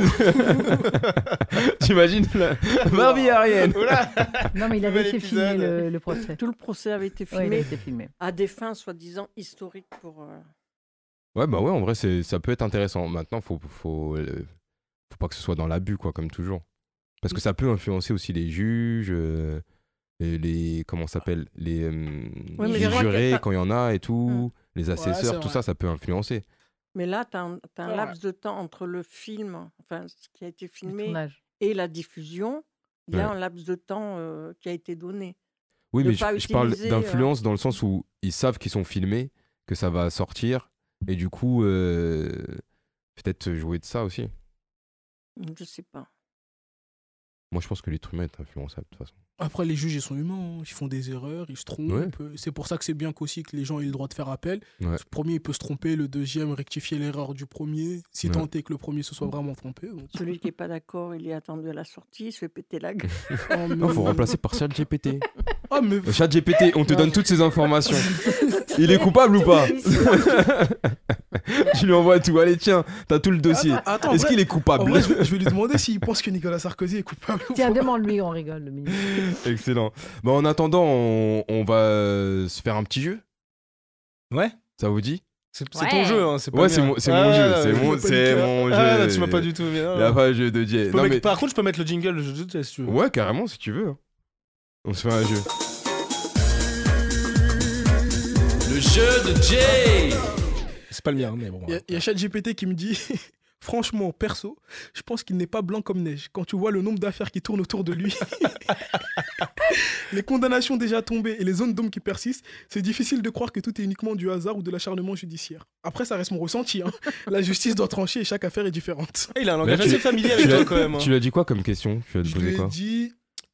T'imagines Barbie Ariane. Oula. Non, mais il avait Nouvel été filmé épisode. le procès. Tout le procès avait été Ouais, il a filmé été filmé. à des fins soi-disant historiques pour. Ouais, bah ouais, en vrai, ça peut être intéressant. Maintenant, faut pas que ce soit dans l'abus, quoi, comme toujours. Parce que ça peut influencer aussi les juges, comment ça s'appelle les mais les je crois jurés, que t'as- quand il y en a et tout, les assesseurs, c'est tout vrai. ça peut influencer. Mais là, tu as un Ouais. laps de temps entre le film, enfin, ce qui a été Le filmé, tournage. et la diffusion. Il y a Ouais. un laps de temps qui a été donné. Oui, De mais pas je parle utiliser, d'influence dans le sens où ils savent qu'ils sont filmés, que ça va sortir, et du coup, peut-être jouer de ça aussi. Je sais pas. Moi, je pense que l'être humain est influençable, de toute façon. Après, les juges, ils sont humains, ils font des erreurs, ils se trompent. Ouais. C'est pour ça que c'est bien qu'aussi que les gens aient le droit de faire appel. Ouais. Le premier, il peut se tromper, le deuxième, rectifier l'erreur du premier, si Ouais. tant est que le premier se soit vraiment trompé. Donc... Celui qui n'est pas d'accord, il est attendu à la sortie, il se fait péter la gueule. Non, faut remplacer par ChatGPT. Ah, mais... ChatGPT, on te donne toutes ces informations. Il est coupable ou pas? Tu lui envoies tout. Allez, tiens, t'as tout le dossier. Attends, Est-ce en vrai- qu'il est coupable? En vrai, je vais lui demander s'il pense que Nicolas Sarkozy est coupable. ou Tiens, pas. demande-lui, on rigole, le ministre. Excellent. Bon, en attendant, on va se faire un petit jeu. Ouais. Ça vous dit? C'est Ouais. ton jeu, hein, c'est pas Ouais, le c'est mien. mon jeu. C'est mon jeu. Ah, là, tu m'as pas du tout. Il n'y a pas de jeu de Jay. Je peux Non, mettre- mais... Par contre, je peux mettre le jingle, le jeu de Jay, si tu veux. Ouais, carrément, si tu veux. hein. On se fait un jeu. Le jeu de Jay. C'est pas le mien, mais bon. Il y a ChatGPT qui me dit franchement, perso, je pense qu'il n'est pas blanc comme neige. Quand tu vois le nombre d'affaires qui tournent autour de lui, les condamnations déjà tombées et les zones d'ombre qui persistent, c'est difficile de croire que tout est uniquement du hasard ou de l'acharnement judiciaire. Après, ça reste mon ressenti. Hein. La justice doit trancher et chaque affaire est différente. Il a un Là, langage assez familier avec toi, quand même. hein. Tu lui as dit quoi comme question? Tu lui as Je posé lui ai quoi? dit,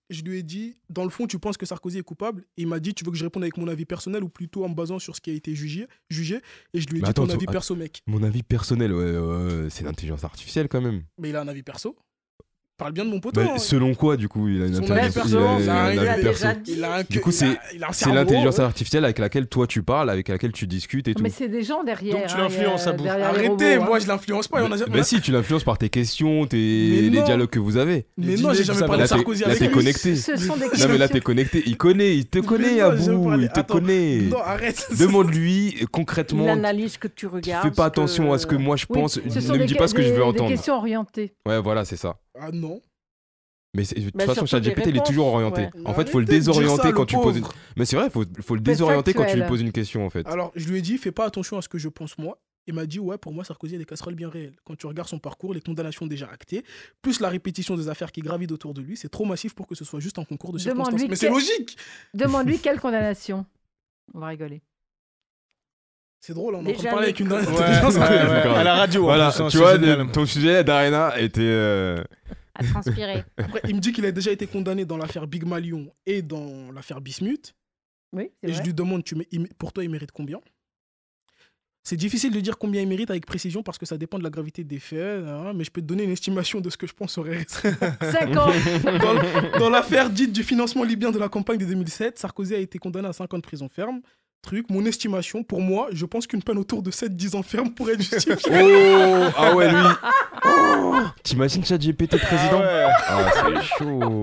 dans le fond, tu penses que Sarkozy est coupable? Et il m'a dit, tu veux que je réponde avec mon avis personnel ou plutôt en me basant sur ce qui a été jugé? Et je lui ai Mais dit attends, ton avis attends. perso, mec. Mon avis personnel, c'est l'intelligence artificielle quand même. Mais il a un avis perso. Parle bien de mon poteau. Bah, hein. selon quoi, du coup, il a une Son intelligence avis perso, il a ça, un il a avis déjà perso. dit. Il a un Du coup, il a un c'est cerveau, l'intelligence ouais. artificielle avec laquelle toi tu parles, avec laquelle tu discutes et tout. Mais c'est des gens derrière. Donc, tu l'influences à bout. derrière les Arrêtez, robots, moi hein. je l'influence pas. Mais si, tu l'influences par tes questions, Mais les non. dialogues que vous avez. Mais Les non, j'ai dîners, jamais ça parlé va. de Sarkozy Là, avec t'es lui. connecté. Ce sont des Non mais là t'es connecté, il te connaît non, j'ai Abou, pas parlé. il te Attends, connaît. Non, arrête. Demande-lui Il concrètement. analyse que tu Tu regardes. fais pas attention à ce que moi je Oui, pense, ce sont ne me des dis pas ce que je veux des entendre. questions orientées. Ouais, voilà, c'est ça. Ah non. Mais de toute Bah, façon, surtout des ChatGPT, il est réponses, toujours orienté. ouais. En fait, faut le Arrêtez de dire désorienter ça, quand le tu poses une. pauvre. Mais c'est vrai, faut le Peut-être désorienter quand tu lui factuel. poses une question, en fait. Alors, je lui ai dit, fais pas attention à ce que je pense moi. Il m'a dit, ouais, pour moi, Sarkozy a des casseroles bien réelles. Quand tu regardes son parcours, les condamnations déjà actées, plus la répétition des affaires qui gravitent autour de lui, c'est trop massif pour que ce soit juste un concours de circonstances. Demande-lui Mais c'est quel- logique. Demande-lui quelle condamnation. On va rigoler. C'est drôle, on est en train de Déjà, parler avec une les- intelligence. À la radio, en Voilà, plus, hein, tu c'est vois, génial. ton sujet d'Arena était. À transpirer. Après, il me dit qu'il a déjà été condamné dans l'affaire Big Malion et dans l'affaire Bismuth. Oui, c'est Et je vrai. lui demande, pour toi, il mérite combien? C'est difficile de dire combien il mérite avec précision parce que ça dépend de la gravité des faits, hein, mais je peux te donner une estimation de ce que je pense aurait 5 ans. Dans l'affaire dite du financement libyen de la campagne de 2007, Sarkozy a été condamné à 5 ans de prison ferme. Mon estimation, pour moi, je pense qu'une peine autour de 7-10 ans ferme pourrait être justifiée. Oh ah ouais, lui. Oh, t'imagines ChatGPT président? ouais. Ah, c'est chaud.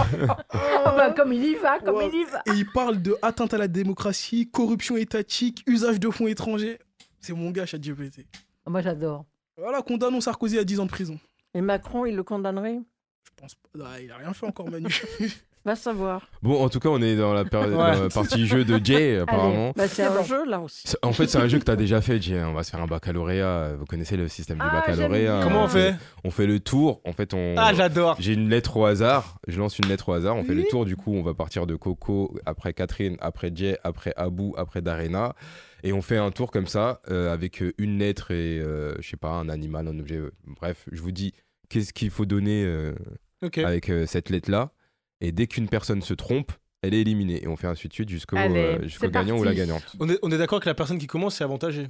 Ah bah, comme il y va, comme Ouais. il y va. Et il parle de atteinte à la démocratie, corruption étatique, usage de fonds étrangers. C'est mon gars, ChatGPT. Ah, moi, j'adore. Voilà, condamnons Sarkozy à 10 ans de prison. Et Macron, il le condamnerait? Je pense pas. Ah, il a rien fait encore, Manu. Va savoir. Bon, en tout cas, on est dans la, dans la partie jeu de Jay, apparemment. Bah, c'est un bon. jeu, là aussi. En fait, c'est un jeu que tu as déjà fait, Jay. On va se faire un baccalauréat. Vous connaissez le système du Ah, baccalauréat. j'aime bien. Comment on fait? On fait le tour. En fait, Ah, j'adore. j'ai une lettre au hasard. Je lance une lettre au hasard. On fait le tour. Du coup, on va partir de Coco, après Catherine, après Jay, après Abou, après Darena. Et on fait un tour comme ça, avec une lettre et, je sais pas, un animal, un objet. Bref, je vous dis qu'est-ce qu'il faut donner Ok. avec cette lettre-là. Et dès qu'une personne se trompe, elle est éliminée. Et on fait ainsi de suite jusqu'au Allez, c'est gagnant ou la parti. gagnante. On est d'accord que la personne qui commence, c'est avantagé.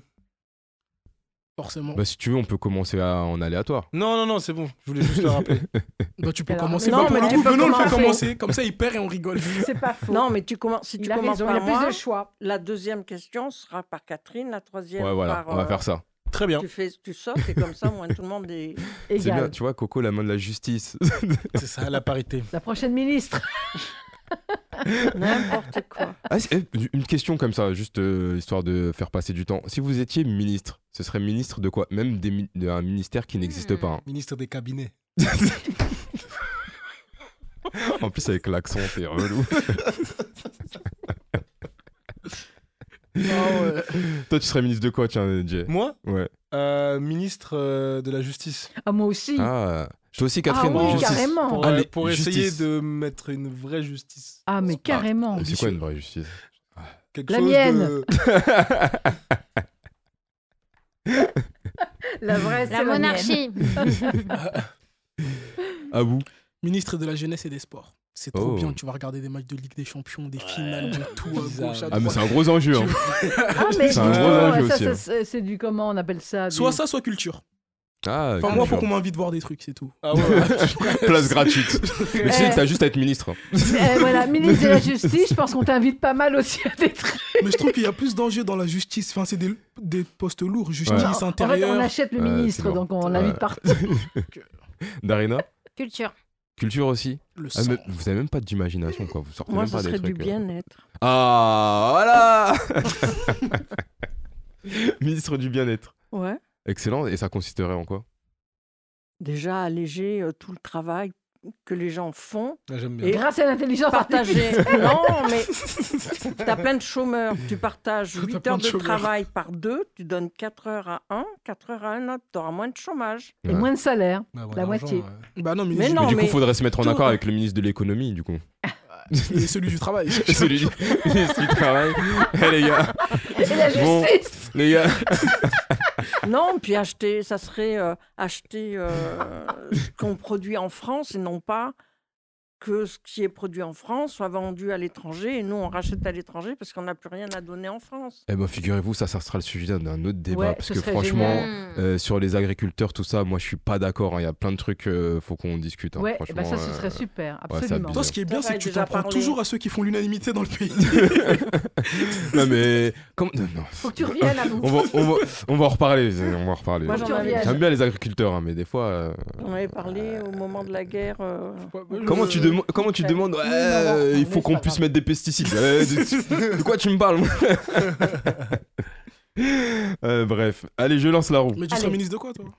Forcément. Bah, si tu veux, on peut commencer en aléatoire. Non, c'est bon. Je voulais juste le rappeler. Bah, tu peux Alors, commencer. non, Bah, pour mais le tu coup, peux Benoît le fait commencer. commencer. Comme ça, il perd et on rigole. C'est pas faux. Non, mais si tu il a commences raison, par il a plus moi, de choix. la deuxième question sera par Catherine, la troisième Ouais, voilà, par... on va faire ça. Très bien. Tu sautes et comme ça, moi, tout le monde est... C'est bien, Égal. tu vois, Coco, la main de la justice. C'est ça, la parité. La prochaine ministre. N'importe quoi. Une question comme ça, juste histoire de faire passer du temps. Si vous étiez ministre, ce serait ministre de quoi? Même d'un ministère qui n'existe pas. hein. Ministre des cabinets. En plus, avec l'accent, c'est relou. Toi, tu serais ministre de quoi, tiens, Jay? Moi, Ouais. ministre de la justice. Ah, moi aussi. Ah, toi aussi, Catherine, Ah oui, justice. carrément. Pour, Allez, pour essayer justice. de mettre une vraie justice. Ah, mais carrément. C'est quoi une vraie justice? Quelque La chose mienne. de... La vraie, c'est La monarchie. À vous. Ministre de la Jeunesse et des Sports. C'est trop Oh. bien, tu vas regarder des matchs de Ligue des Champions, des finales, de tout à Bizarre. gauche, à Ah, mais droite. c'est un gros enjeu. Hein. Ah, mais C'est un gros enjeu ça, aussi, hein. c'est du comment on appelle ça Soit du- ça, soit culture. Ah, Enfin, moi, faut culture. qu'on m'invite voir des trucs, c'est tout. Ah ouais. Place gratuite. Mais tu sais que t'as juste à être ministre. Voilà, ministre de la Justice, je pense qu'on t'invite pas mal aussi à des trucs. Mais je trouve qu'il y a plus d'enjeux dans la justice. Enfin, c'est des postes lourds. Justice, Ouais. En fait, intérieur. on achète le Ouais, ministre, c'est bon. donc on Ouais. l'invite partout. Darina, Culture. culture aussi. Le Ah, sang. mais vous avez même pas d'imagination, quoi. Vous sortez Moi, même ça pas des serait du trucs. bien-être. Ah, voilà. Ministre du bien-être. Ouais. Excellent. Et ça consisterait en quoi? Déjà, alléger tout le travail que les gens font. Ah, j'aime bien. Et Grâce à l'intelligence partager. artificielle. Non, mais t'as plein de chômeurs. Tu partages T'as 8 plein heures de de chômeurs. travail par 2, tu donnes 4 heures à un, 4 heures à un autre. Tu auras moins de chômage. Et moins de salaire, Bah, la l'argent, moitié. Bah non, Mais mais, non, Mais du coup, mais faudrait se mettre en tout- accord avec le ministre de l'économie, du coup. et celui du travail. Et celui du ministre du travail. Eh, les gars. Et la Bon. justice. Les gars. Non, puis acheter, ça serait acheter ce qu'on produit en France et non pas que ce qui est produit en France soit vendu à l'étranger et nous on rachète à l'étranger parce qu'on n'a plus rien à donner en France. Eh ben, figurez-vous, ça sera le sujet d'un autre débat. Ouais, parce ce que serait franchement, génial. sur les agriculteurs, tout ça, moi, je suis pas d'accord. Hein. Il y a plein de trucs, faut qu'on discute. Hein. Ouais, Franchement, bah ça, ce serait super, c'est absolument. abusé. Toi, ce qui est bien, Ça c'est va que tu déjà t'en prends parler. toujours à ceux qui font l'unanimité dans le pays. Non, mais. Non. Faut que tu reviennes à nous. On va en reparler. On va en reparler. Moi, Faut que tu j'en avais- reviennes. J'aime bien les agriculteurs, hein, mais des fois. On avait parlé au moment de la guerre. Comment tu demandes ouais, Oui, mais bon, il mais faut qu'on c'est puisse pas mettre des pesticides. De quoi tu me parles? Bref, allez, je lance la roue. Mais tu Allez. serais ministre de quoi, toi?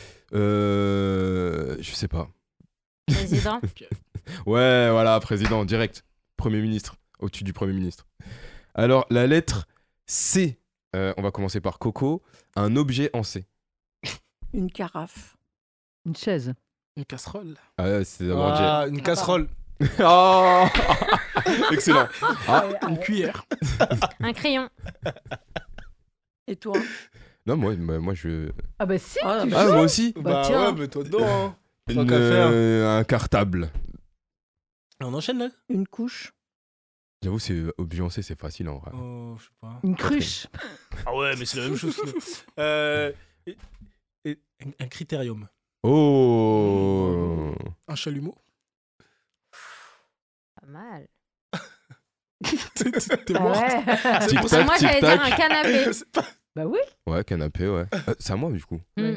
Je sais pas. Président. Ouais, voilà, président, direct. Premier ministre, au-dessus du premier ministre. Alors, la lettre C. On va commencer par Coco. Un objet en C. Une carafe. Une chaise. Une casserole. Ah, ouais, c'est d'abord Jay. Ah, une casserole. Oh excellent. Ah, Une cuillère. Un crayon. Et toi? non, moi je. Ah bah si, Ah, tu bah, joues. moi aussi. Bah, tiens. ouais, mais toi dedans. Hein. Tant qu'à faire. Un cartable. On enchaîne là. Une couche. J'avoue, c'est objet en C, c'est facile en vrai. Oh, je sais pas. Une cruche. Ah ouais, mais c'est la même chose. Un critérium. Oh Un chalumeau. Pas mal. T'es Ah mort. ouais. Tic tac, Moi, tic j'allais dire tac. un canapé. Bah oui. Ouais, canapé, ouais. C'est à moi du coup. Mm.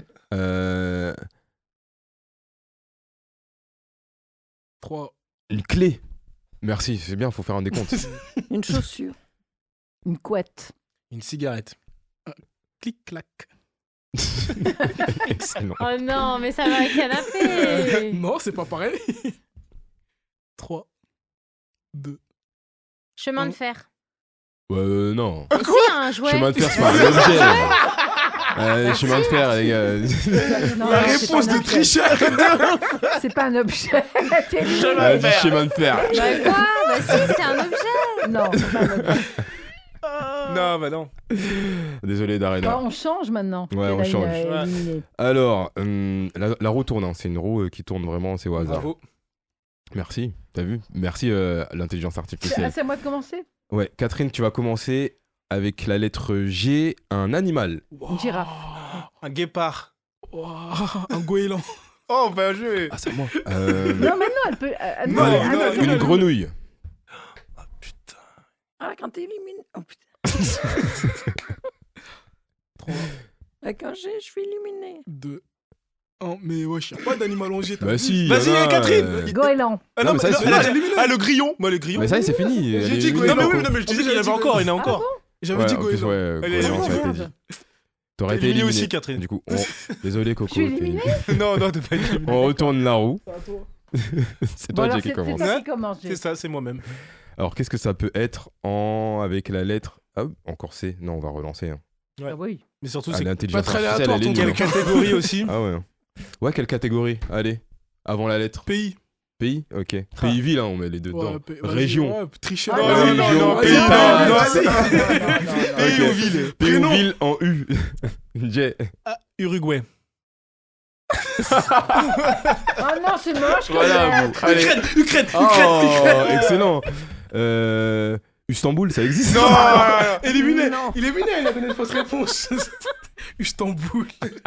3. Une clé. Merci, c'est bien, faut faire un décompte. Une chaussure. Une couette. Une cigarette. Clic-clac. Excellent. Oh non, mais ça va avec canapé. Non, c'est pas pareil. 3. 2. Chemin de fer. Ouais, non. Mais si, un jouet. Chemin de fer, c'est pas un objet. Chemin de fer, les gars. Non, La non, c'est réponse pas un de objet. tricheur. C'est pas un objet. T'es nul. Du chemin de fer. Bah quoi? Bah si, c'est un objet. Non, c'est pas un objet. Non, bah non. Désolé, Bon, Darena. on change maintenant. Ouais, on Là, il change. a éliminé. Alors, la roue tourne, hein. C'est une roue qui tourne vraiment, c'est au hasard. Bravo. Merci, t'as vu? Merci à l'intelligence Ah, artificielle. c'est à moi de commencer. Ouais, Catherine, tu vas commencer avec la lettre G, un animal. Une girafe. Un guépard. Un goéland. Oh, bien joué. Ah, c'est à moi. Non, mais non, elle peut. Non, allez, non, une grenouille. Putain. Ah, quand t'es éliminé. Oh putain. 3. Avec un G, je suis éliminé. 2. 1. Mais wesh, y'a pas d'animal en G. t'as Bah vu? si. Vas-y, y en a, Catherine. Goéland. Ah Non, mais ça, mais c'est là, fini. le grillon. Moi, le grillon. Mais ça y est, c'est fini. J'ai Elle est dit éliminée, Non, mais par oui, contre. non, mais je te Ah, dis, mais il y en avait j'ai dit encore, il y en a Ah encore. bon J'avais Ouais, dit en plus, goéland. ouais, Elle est goéland, ça a été éliminée. dit. T'aurais été Éliminé éliminé aussi, Catherine. Du coup, désolé Coco. Je suis t'es éliminée éliminé. Non, non, t'es pas éliminé. On retourne la roue. C'est Bon, toi alors, Jay, qui c'est commence. toi qui commence. C'est ça, c'est moi-même. Alors qu'est-ce que ça peut être avec la lettre Ah, encore C. Non, on va relancer. Hein. Ah oui. Mais surtout, Ah, c'est l'intelligence pas très artificielle, aléatoire, elle est ton nulle, quelle hein. catégorie aussi. Ah ouais. Ouais, quelle catégorie Allez, avant la lettre. Pays. Pays Ok. Pays, ville, hein, on met les deux dedans. Vas-y, Région. ouais, tricheur. Ah, non, non, non, Vas-y, pays, vas-y, pas- vas-y. Ok. Pays ou ville. Pays ou Prénom. ville en U. Jay. Uruguay. Oh non, c'est moche quand Voilà, même. bon. Allez. Ukraine. Oh, excellent. Istanbul, ça existe? Non, éliminé. Il est éliminé, il a donné une fausse réponse. Istanbul.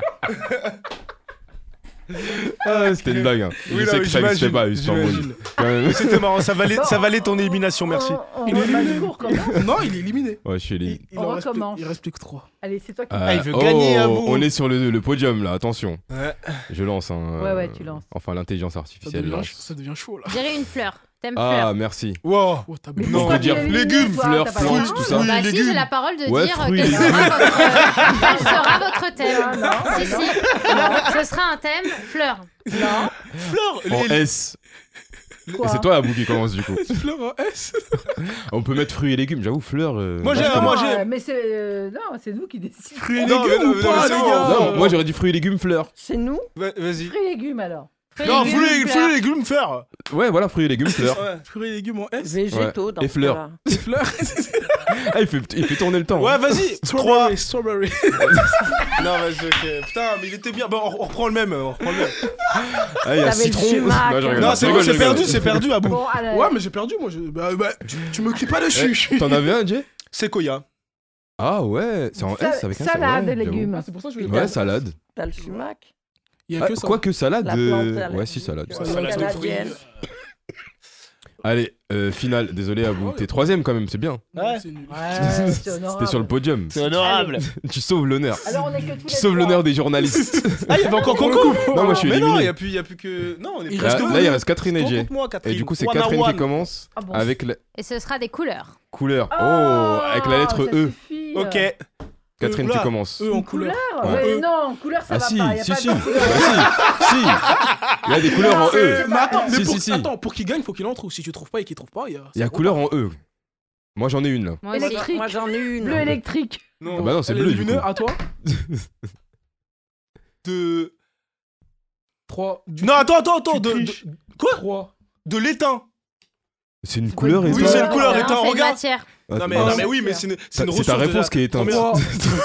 Ah, c'était une blague. Hein. Oui, Je non, sais que ça n'existait pas, Istanbul. j'imagine. Quand même. C'était marrant, ça valait ton élimination, merci. Il est éliminé. Non, il est éliminé. Ouais, je suis éliminé. On recommence. Il reste plus que 3. Allez, c'est toi qui. Ah, il veut gagner à bout. On est sur le podium là, attention. Ouais. Je lance. Hein, Ouais, tu lances. Enfin, l'intelligence artificielle lance. Ça devient chaud là. Je dirais une fleur. Thème Ah, fleur. merci. Wow. Oh, t'as Mais bu. On pourquoi peut dire tu l'as éliminé, légumes, toi fleurs, T'as pas le plantes, droit. tout ça. Bah si, légumes. j'ai la parole de Ouais, dire fruits, quel légumes. sera votre thème. Ah, non, Si, non. si. Non, ce sera un thème fleur. Non. Fleur, En S. Quoi Et c'est toi, Abou, qui commence du coup. Fleur en S. On peut mettre fruits et légumes, j'avoue, fleurs. Moi, j'ai- je connais. moi, j'ai- Mais c'est. Non, c'est nous qui décidons. fruits et Non, légumes mais ou non, pas, mais les non. gars Non, moi j'aurais dit fruits et légumes, fleurs. C'est nous. Vas-y. Fruits et légumes alors. Non, légumes, fruits fleurs. et légumes, fleurs. Ouais, voilà, fruits et légumes, fleurs. Ouais. Fruits et légumes en S. Végétaux dans Et ce fleurs. cas-là. Des fleurs. Ah, il fait tourner le temps. Ouais, vas-y. 3. Strawberry. Non, vas-y, ok. Putain, mais il était bien. Bon, on reprend le même. Ah, il y a T'avais le citron. sumac. Non, je rigole, Non, je c'est rigole, bon, je c'est perdu, rigole. c'est perdu à bout. Bon, allez. Ouais, mais j'ai perdu moi. Tu me cries pas dessus. T'en avais un, Jay? C'est Koya. Ah ouais, c'est en S avec un Salade, ouais, légumes. Ah, c'est pour ça que je j'avoue. voulais Ouais, salade. T'as le sumac. Il y a Ah, que ça. Quoique salade. La plante, Ouais, si, salade. la Salade de canadienne. Allez, finale. Désolé, Abou. T'es troisième quand même, c'est bien. Ouais. C'est nul. Ouais, c'est honorable. T'es sur le podium. C'est honorable. Tu sauves l'honneur. Alors on est que tous les Tu sauves trois. l'honneur des journalistes. Ah, il y avait encore concours. Non, moi je suis Mais non, éliminé. il y a plus que. Non, on est Il presque Là, au là, il bout. reste Catherine et Jay. Compte-moi, Catherine. Et du coup, c'est One à Catherine qui one. commence Ah bon. avec la Et ce sera des couleurs. couleur. Oh, Avec la lettre ça E. suffit. Ok. Catherine, Oula. tu commences. Eux en couleur. Couleur Ouais. Mais non, couleur ça Ah va si, pas. Y a si, pas si. de Ah, couleur. si. Il y a des couleurs en E. Mais attends, mais Si, pour, si, si. attends, pour qu'il gagne, faut qu'il en trouve. Si tu trouves pas et qu'il trouve pas, il y a. Il y a couleur en E. Moi, j'en ai une là. Moi aussi. Électrique. Moi j'en ai une. Bleu électrique. Ah bah non, c'est Elle bleu est du coup. lumineuse, à toi. De. 3. Non, attends. De. Quoi 3. De l'étain. C'est une C'est couleur pas une Oui, éteinte. c'est une couleur Non, éteinte. c'est une Regarde. matière. Ah, Non, bah, mais oui, mais c'est une c'est ressource. ta de réponse la qui est éteinte. première-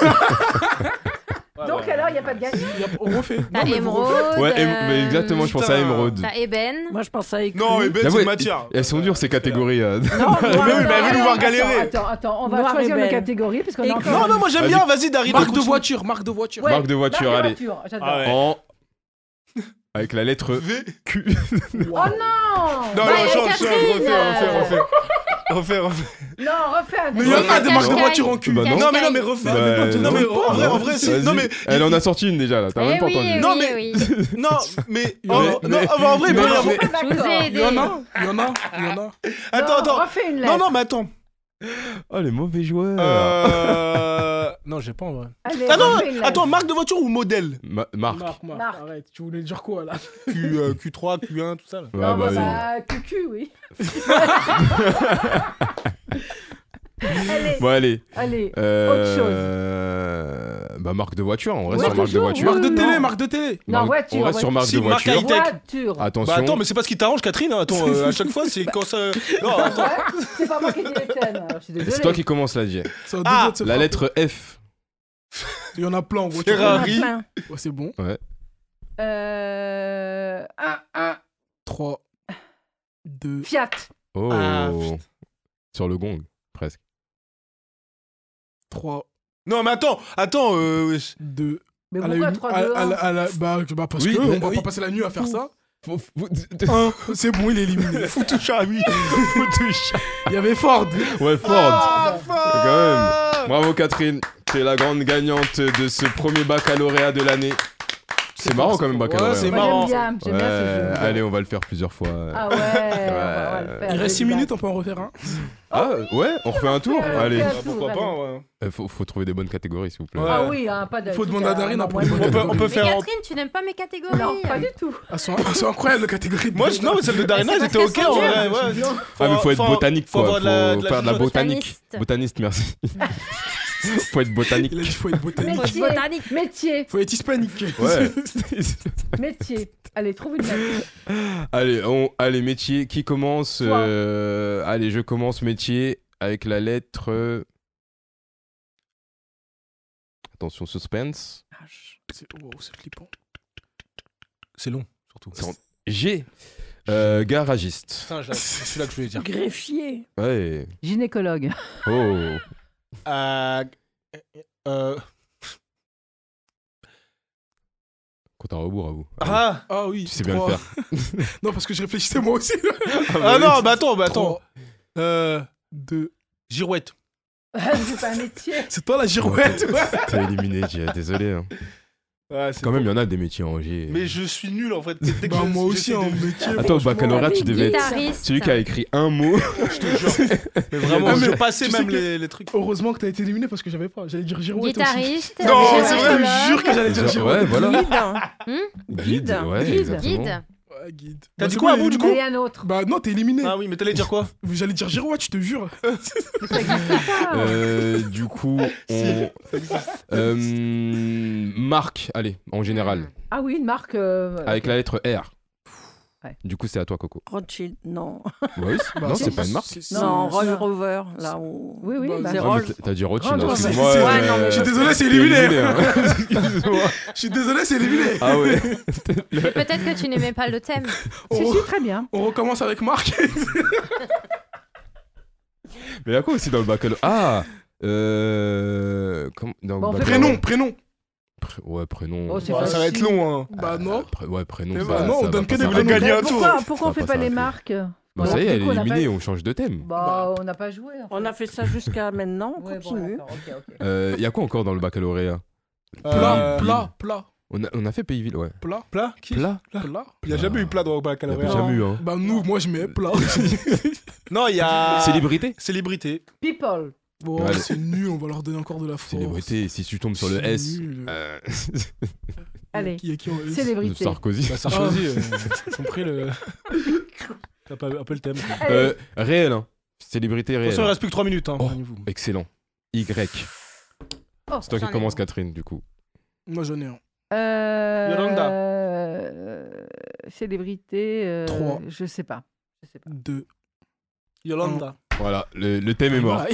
Donc alors, il n'y a pas de gagnant. On refait. T'as Non, mais vous refaites. émeraude. Ouais, mais exactement, je pensais à Putain. émeraude. T'as ébène. Moi je pense à écru. Non, mais Ben, J'avoue, c'est une matière. Elles sont dures ces catégories. Non, Mais oui, mais elle veut nous voir galérer. Attends, on va Noir et choisir une belle. catégorie parce qu'on a Et encore. Non, moi j'aime Vas-y. bien, vas-y, Darid. Marque de voiture, marque de voiture. Ouais, Marque de voiture, allez. j'adore. Ah ouais. En. Avec la lettre V. Q. Oh non Non, Bah, non, change, Catherine, refais. Non, refais un Mais il y en a Ouais, des marques de Cascais. voiture en cul. Bah non. Non, mais refais. Bah, Non, mais en vrai, si. Vas-y. Non, mais. Elle en a sorti une déjà là, t'as même Eh pas oui, entendu. eh Non, oui, mais- oui. Non, mais. Mais- En vrai, il peut y avoir. Je vous ai Il y en aidé. a, il y en a, il y en a. Attends. Refais une lettre. Non, mais attends. Oh, les mauvais joueurs. Non, j'ai pas en vrai. Allez, Ah non, refais une lettre. attends, marque de voiture ou modèle Marc. Marc. Arrête, tu voulais dire quoi là? Q3, Q1, tout ça là. Ouais, Non, bah, bah, cucu, oui. Allez, Bon, allez. allez. Bah, marque de voiture, on reste Ouais, sur marque de toujours, voiture. Marque de non. télé, marque de télé. Non, voiture. On reste sur marque Si, de marque voiture. high-tech. Voiture. Attention. Bah attends, mais c'est pas ce qui t'arrange, Catherine. Hein. Attends, à chaque fois, c'est quand ça. Non, attends. Ouais, c'est pas moi qui dis les thèmes. alors Je suis désolée. C'est toi qui commence là, Jay. Ça va Ah, deux autres se La frapper. lettre F. Il y en a plein en voiture. Ferrari. Plein. Ouais, c'est bon. Un 3, 2, Fiat. Oh. Ah, Sur le gong, presque. 3, Non, mais attends. 2. Mais pourquoi 3, 2, 1 Bah parce Oui, que mais on va oui. pas passer la nuit à faire ça. Faut- 1, c'est bon, il est éliminé. Foutoucha, oui. Il y avait Ford. Ouais, Ford. Ah, Quand même. Bravo, Catherine. Tu es la grande gagnante de ce premier baccalauréat de l'année. C'est marrant quand même, baccalauréat. Ouais, c'est Moi, marrant. j'aime bien ce jeu. Allez, on va le faire plusieurs fois. Ah ouais, on va le faire. Il reste 6 minutes, on peut en refaire un. Ah, ouais, on refait un tour. faire- Allez. faire- Ah, pourquoi pas, ouais. Faut trouver des bonnes catégories, s'il vous plaît. Ouais. Ah oui, hein, pas de. Faut demander à Darine après. moi, On peut Mais faire. Catherine, tu n'aimes pas mes catégories. Non, pas du tout. Elles sont incroyables, les catégories. Moi, non, mais celle de Darina, Mais elles c'est étaient parce ok en qu'elles vrai. sont Ouais. Ah, mais faut être botanique, faut quoi. avoir de la- Faut de la faire de la jugeote. botanique. Botaniste, merci. Faut être botanique. Il a dit faut être botanique. Métier. Botanique. Métier. Faut être hispanique. Ouais. Métier. Allez, trouve une lettre. Allez, métier. Qui commence Toi. Allez, je commence métier avec la lettre. Attention, suspense. Wow, c'est flippant. C'est long, surtout. G. Garagiste. Putain, c'est celui-là que je voulais dire. Greffier. Ouais. Gynécologue. Oh. Compte à rebours à vous. Ah oui. Tu sais bien le faire. Non, parce que je réfléchissais moi aussi. Non, bah attends. 2. Girouette. C'est pas un métier. C'est toi la girouette. T'es éliminé, Jay. Désolé. Hein. Quand même, il y en a des métiers en G. Mais je suis nul en fait. Bah, moi aussi en métier. Attends, au baccalauréat, tu devais être Guitariste. celui qui a écrit un mot. Je te jure. Mais vraiment, je passais même les trucs. Heureusement que t'as été éliminé parce que j'avais pas. J'allais dire girouette aussi. Guitariste. Non, c'est vrai, gynécologue. je jure que j'allais dire girouette. Ouais, voilà. Guide. Ouais, Guide. exactement. Guide. Ouais, guide. T'as dit c'est quoi bon, à vous du coup Et un autre. Bah non, t'es éliminé. Ah oui, mais t'allais dire quoi? J'allais dire girouette, je te jure. Ça existe pas. Du coup, on. Marque, allez, en général. Ah oui, une marque. Avec la lettre R. Ouais. Du coup, c'est à toi, Coco. Rothschild, non. Oui, non, c'est pas une marque. Non, Roy Rover, là où. Oui, oui. Bah, c'est Ah, Rolls. mais t'as dit Rothschild, Grand excuse-moi. Rover. Ouais, non, mais Je suis désolé, c'est t'es éliminé. hein. Excuse-moi. Je suis désolé, c'est éliminé. Ah ouais. Peut-être que tu n'aimais pas le thème. Si, si, très bien. On recommence avec Marc. Mais il y a quoi aussi dans le baccalauréat? Ah dans Bon, le Prénom, prénom. Ouais, prénom. Oh, c'est Ça va être long, hein. Bah non. Ouais, prénom. Mais ça- bah non, ça on donne va que pas des s'arrêter. prénoms. gagner un tour. Pourquoi on Ça fait va pas pas les s'arrêter. marques? Bah, Voilà, ça y est, elle du est coup, on a éliminée, pas- on change de thème. Bah, on n'a pas joué. en fait. On a fait ça jusqu'à maintenant, on Ouais, bon, continue. d'accord, ok. Il y a quoi encore dans le baccalauréat? Plat. On a fait Pays-Ville, ouais. Plat qui Plat. Il n'y a jamais eu plat dans le Il y a baccalauréat. jamais eu, hein. Bah nous, moi je mets plat. Non, il y a. Célébrité. Célébrité. People. Bon, Ouais, c'est nul, on va leur donner encore de la force. Célébrité, si tu tombes sur le C'est S. nul. Allez, Il y a qui en S célébrité. Sarkozy. Bah, Sarkozy, ils ont pris le. T'as pas un peu le thème. Allez. Réel, hein. Célébrité réelle. Attention, il reste plus que 3 minutes. Hein. Oh. Voyez-vous. Excellent. Y. Oh, C'est toi qui j'en ai commences, un. Catherine, du coup. Moi j'en ai un. Yolanda. Célébrité. 3. Je sais pas. 2. Yolanda. Voilà, le thème est mort.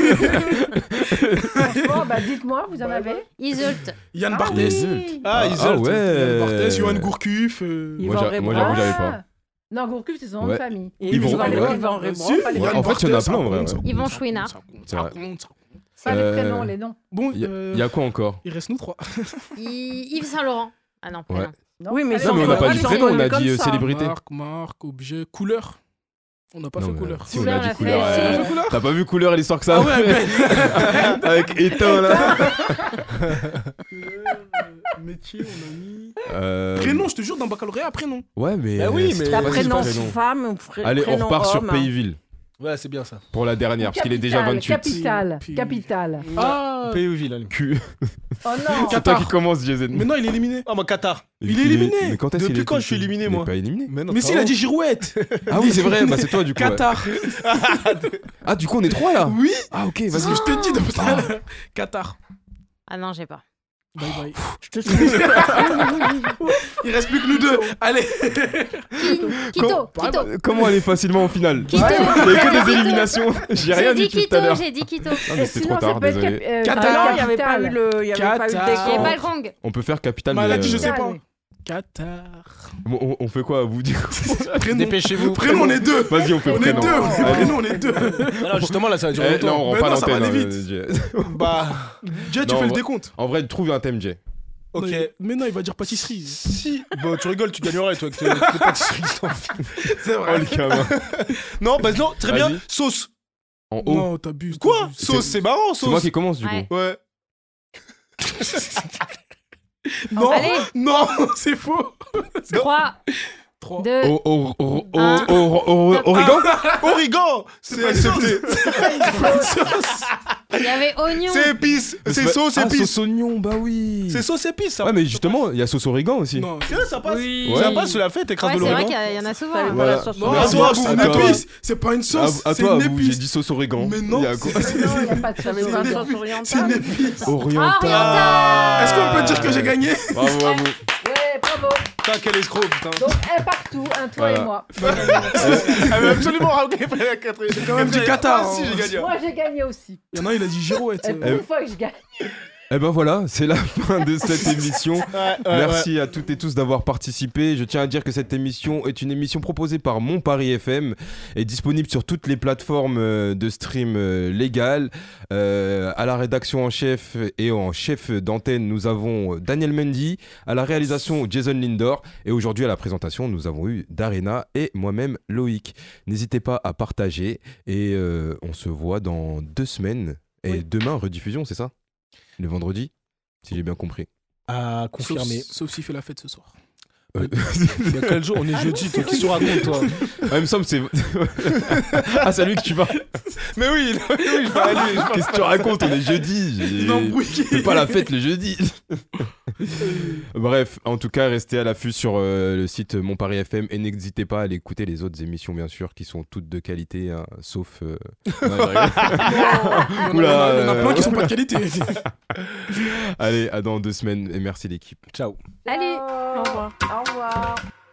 Bon, bah dites-moi, vous en avez? Isolt. Yann Ah Barthès. oui. Ah, Isolt. ouais. Barthès, Johan Gourcuff. Moi, j'avoue, j'avais pas. Non, Gourcuff, c'est son nom de Ouais. famille. Et Ils vont- Yvan ouais. Yvan Si, Rebron, pas les Ouais, Yann en fait, il y en a Barthès, plein, en vrai, ça compte, Yvan ça Chouinard. compte, C'est ça vrai. compte. Pas les Euh, prénoms, les noms. Bon, Il y a quoi encore? il reste nous 3. Yves Saint-Laurent. Ah non, prénom. Ouais. Non. Oui, mais Allez, Non, mais on sans- n'a pas ouais, dit sans prénom, on a prénom comme dit ça. célébrité. Marque, objet, couleur. On n'a pas Non, fait mais couleur. Si, on Couleur, a dit on a couleur. fait ouais. aussi. T'as pas vu couleur et l'histoire que ça a Ah ouais, fait avec éteint là. Métier, on a mis. Euh, Prénom, je te jure, dans baccalauréat, prénom. Ouais, mais. Bah oui, c'est mais- trop La facile, prénom prénom. femme ou Allez, on prénom repart sur homme. Pays-Ville Ouais, c'est bien ça. pour la dernière, parce qu'il est déjà 28. Capitale. Puis- Capitale. Ah Pays-Ville, allez. Q. Oh non. C'est toi qui commence, Jason. Mais non, il est éliminé. Ah, moi, Qatar. Il est éliminé. Mais quand est-ce Depuis qu'il est quand je suis éliminé, Il est moi pas éliminé. Mais non, Mais s'il a dit girouette. Ah oui, c'est vrai, bah c'est toi du coup. ouais. Qatar. Ah, du coup, on est 3 là. Oui, Ah, ok, c'est ce vas-y. que je te dis depuis tout à l'heure. Qatar. Ah non, j'ai pas. Bye bye. Je te suis. Il reste plus que nous deux. Allez. Quito. Comment- Quito. Comment aller facilement en finale Quito. Il y a que des éliminations. J'ai rien J'ai dit dit depuis tout à Quito, l'heure. j'ai dit Quito. Non, mais Et c'était sinon, trop tard, ça peut être désolé. Qatar. Non, il n'y avait pas eu le, il y avait pas eu le Qatar. Il décompte. n'y a pas le gong. On peut faire capitale. Mais elle a dit, je mais, sais pas. Allez. Qatar. on fait quoi à vous dire Prénom. Dépêchez-vous. Prénom, on est deux. Vas-y, on fait On est prénom. deux. Allez. Prénom, on est deux. Alors, justement, là, ça va durer Eh, là, longtemps. on rend Mais pas non, ça va l'antenne. aller vite. Jay. Bah, Jay, tu Non, fais on le va- décompte. En vrai, trouve un thème, Jay. ok. Non, mais non, il va dire pâtisserie. Si. Bon, tu rigoles, tu gagnerais, toi, avec tes pâtisseries sans fil. C'est Oh, vrai. le gamin. Non, bah non, très bien. Vas-y. Sauce. En haut. Non, t'abuses. Quoi t'abuses. Sauce, c'est marrant, C'est moi sauce. qui commence, du coup. Ouais. Ouais. Non, Allez. non, c'est faux. 3, 3. 2, Origan Origan. C'est accepté. il y avait oignon. C'est épice. C'est sauce Ah, épice. sauce oignon, bah oui. C'est sauce épice, ça. Ouais, mais justement, il y a sauce origan aussi. Non, Tiens, ça passe. Oui. Ça passe, tu l'as fait, t'écrases Ouais, de c'est vrai l'origan. qu'il y en a souvent. T'avais hein. pas la Voilà. sauce. non, Mais à c'est toi, c'est à une toi. épice. C'est pas une sauce. À C'est toi, une vous, j'ai épice. dit sauce origan. Mais non, Il y a quoi Non, il n'y a pas de T'avais sauce pas de orientale. sauce C'est une orientale. épice. Oriental. Est-ce qu'on peut dire que j'ai gagné? Bravo, bravo. Ouais, bravo. Putain, quel escroc, putain. Donc, un partout, un toi Voilà. et moi. Elle veut absolument rajouter la quatrième. J'ai quand même dit Qatar, Ah, si, hein. j'ai gagné. Moi, j'ai gagné aussi. Il y en a, il a dit girouette. Et pour une fois que je gagne. Eh ben voilà, c'est la fin de cette émission. Merci à toutes et tous d'avoir participé. Je tiens à dire que cette émission est une émission proposée par Mon Paris FM et disponible sur toutes les plateformes de stream légales. À la rédaction en chef et en chef d'antenne, nous avons Daniel Mendy. À la réalisation, Jason Lindor. Et aujourd'hui, à la présentation, nous avons eu Darina et moi-même, Loïc. N'hésitez pas à partager et on se voit dans 2 semaines. Et demain, rediffusion, c'est ça ? Le vendredi, si j'ai bien compris. À confirmer. Sauf s'il fait la fête ce soir. Il y a quel jour ? On est jeudi, toi. Qu'est-ce que tu racontes, toi ? Il me semble que c'est. Ah, c'est à lui que tu vas. Mais oui, je vais aller. Qu'est-ce que tu racontes ? On est jeudi. C'est pas la fête le jeudi. Bref, en tout cas, restez à l'affût sur le site Mon Paris FM et n'hésitez pas à aller écouter les autres émissions, bien sûr, qui sont toutes de qualité, hein, sauf. Il y en a plein qui sont pas de qualité. Allez, à dans 2 semaines et merci l'équipe. Ciao. Salut. Au revoir. Au revoir.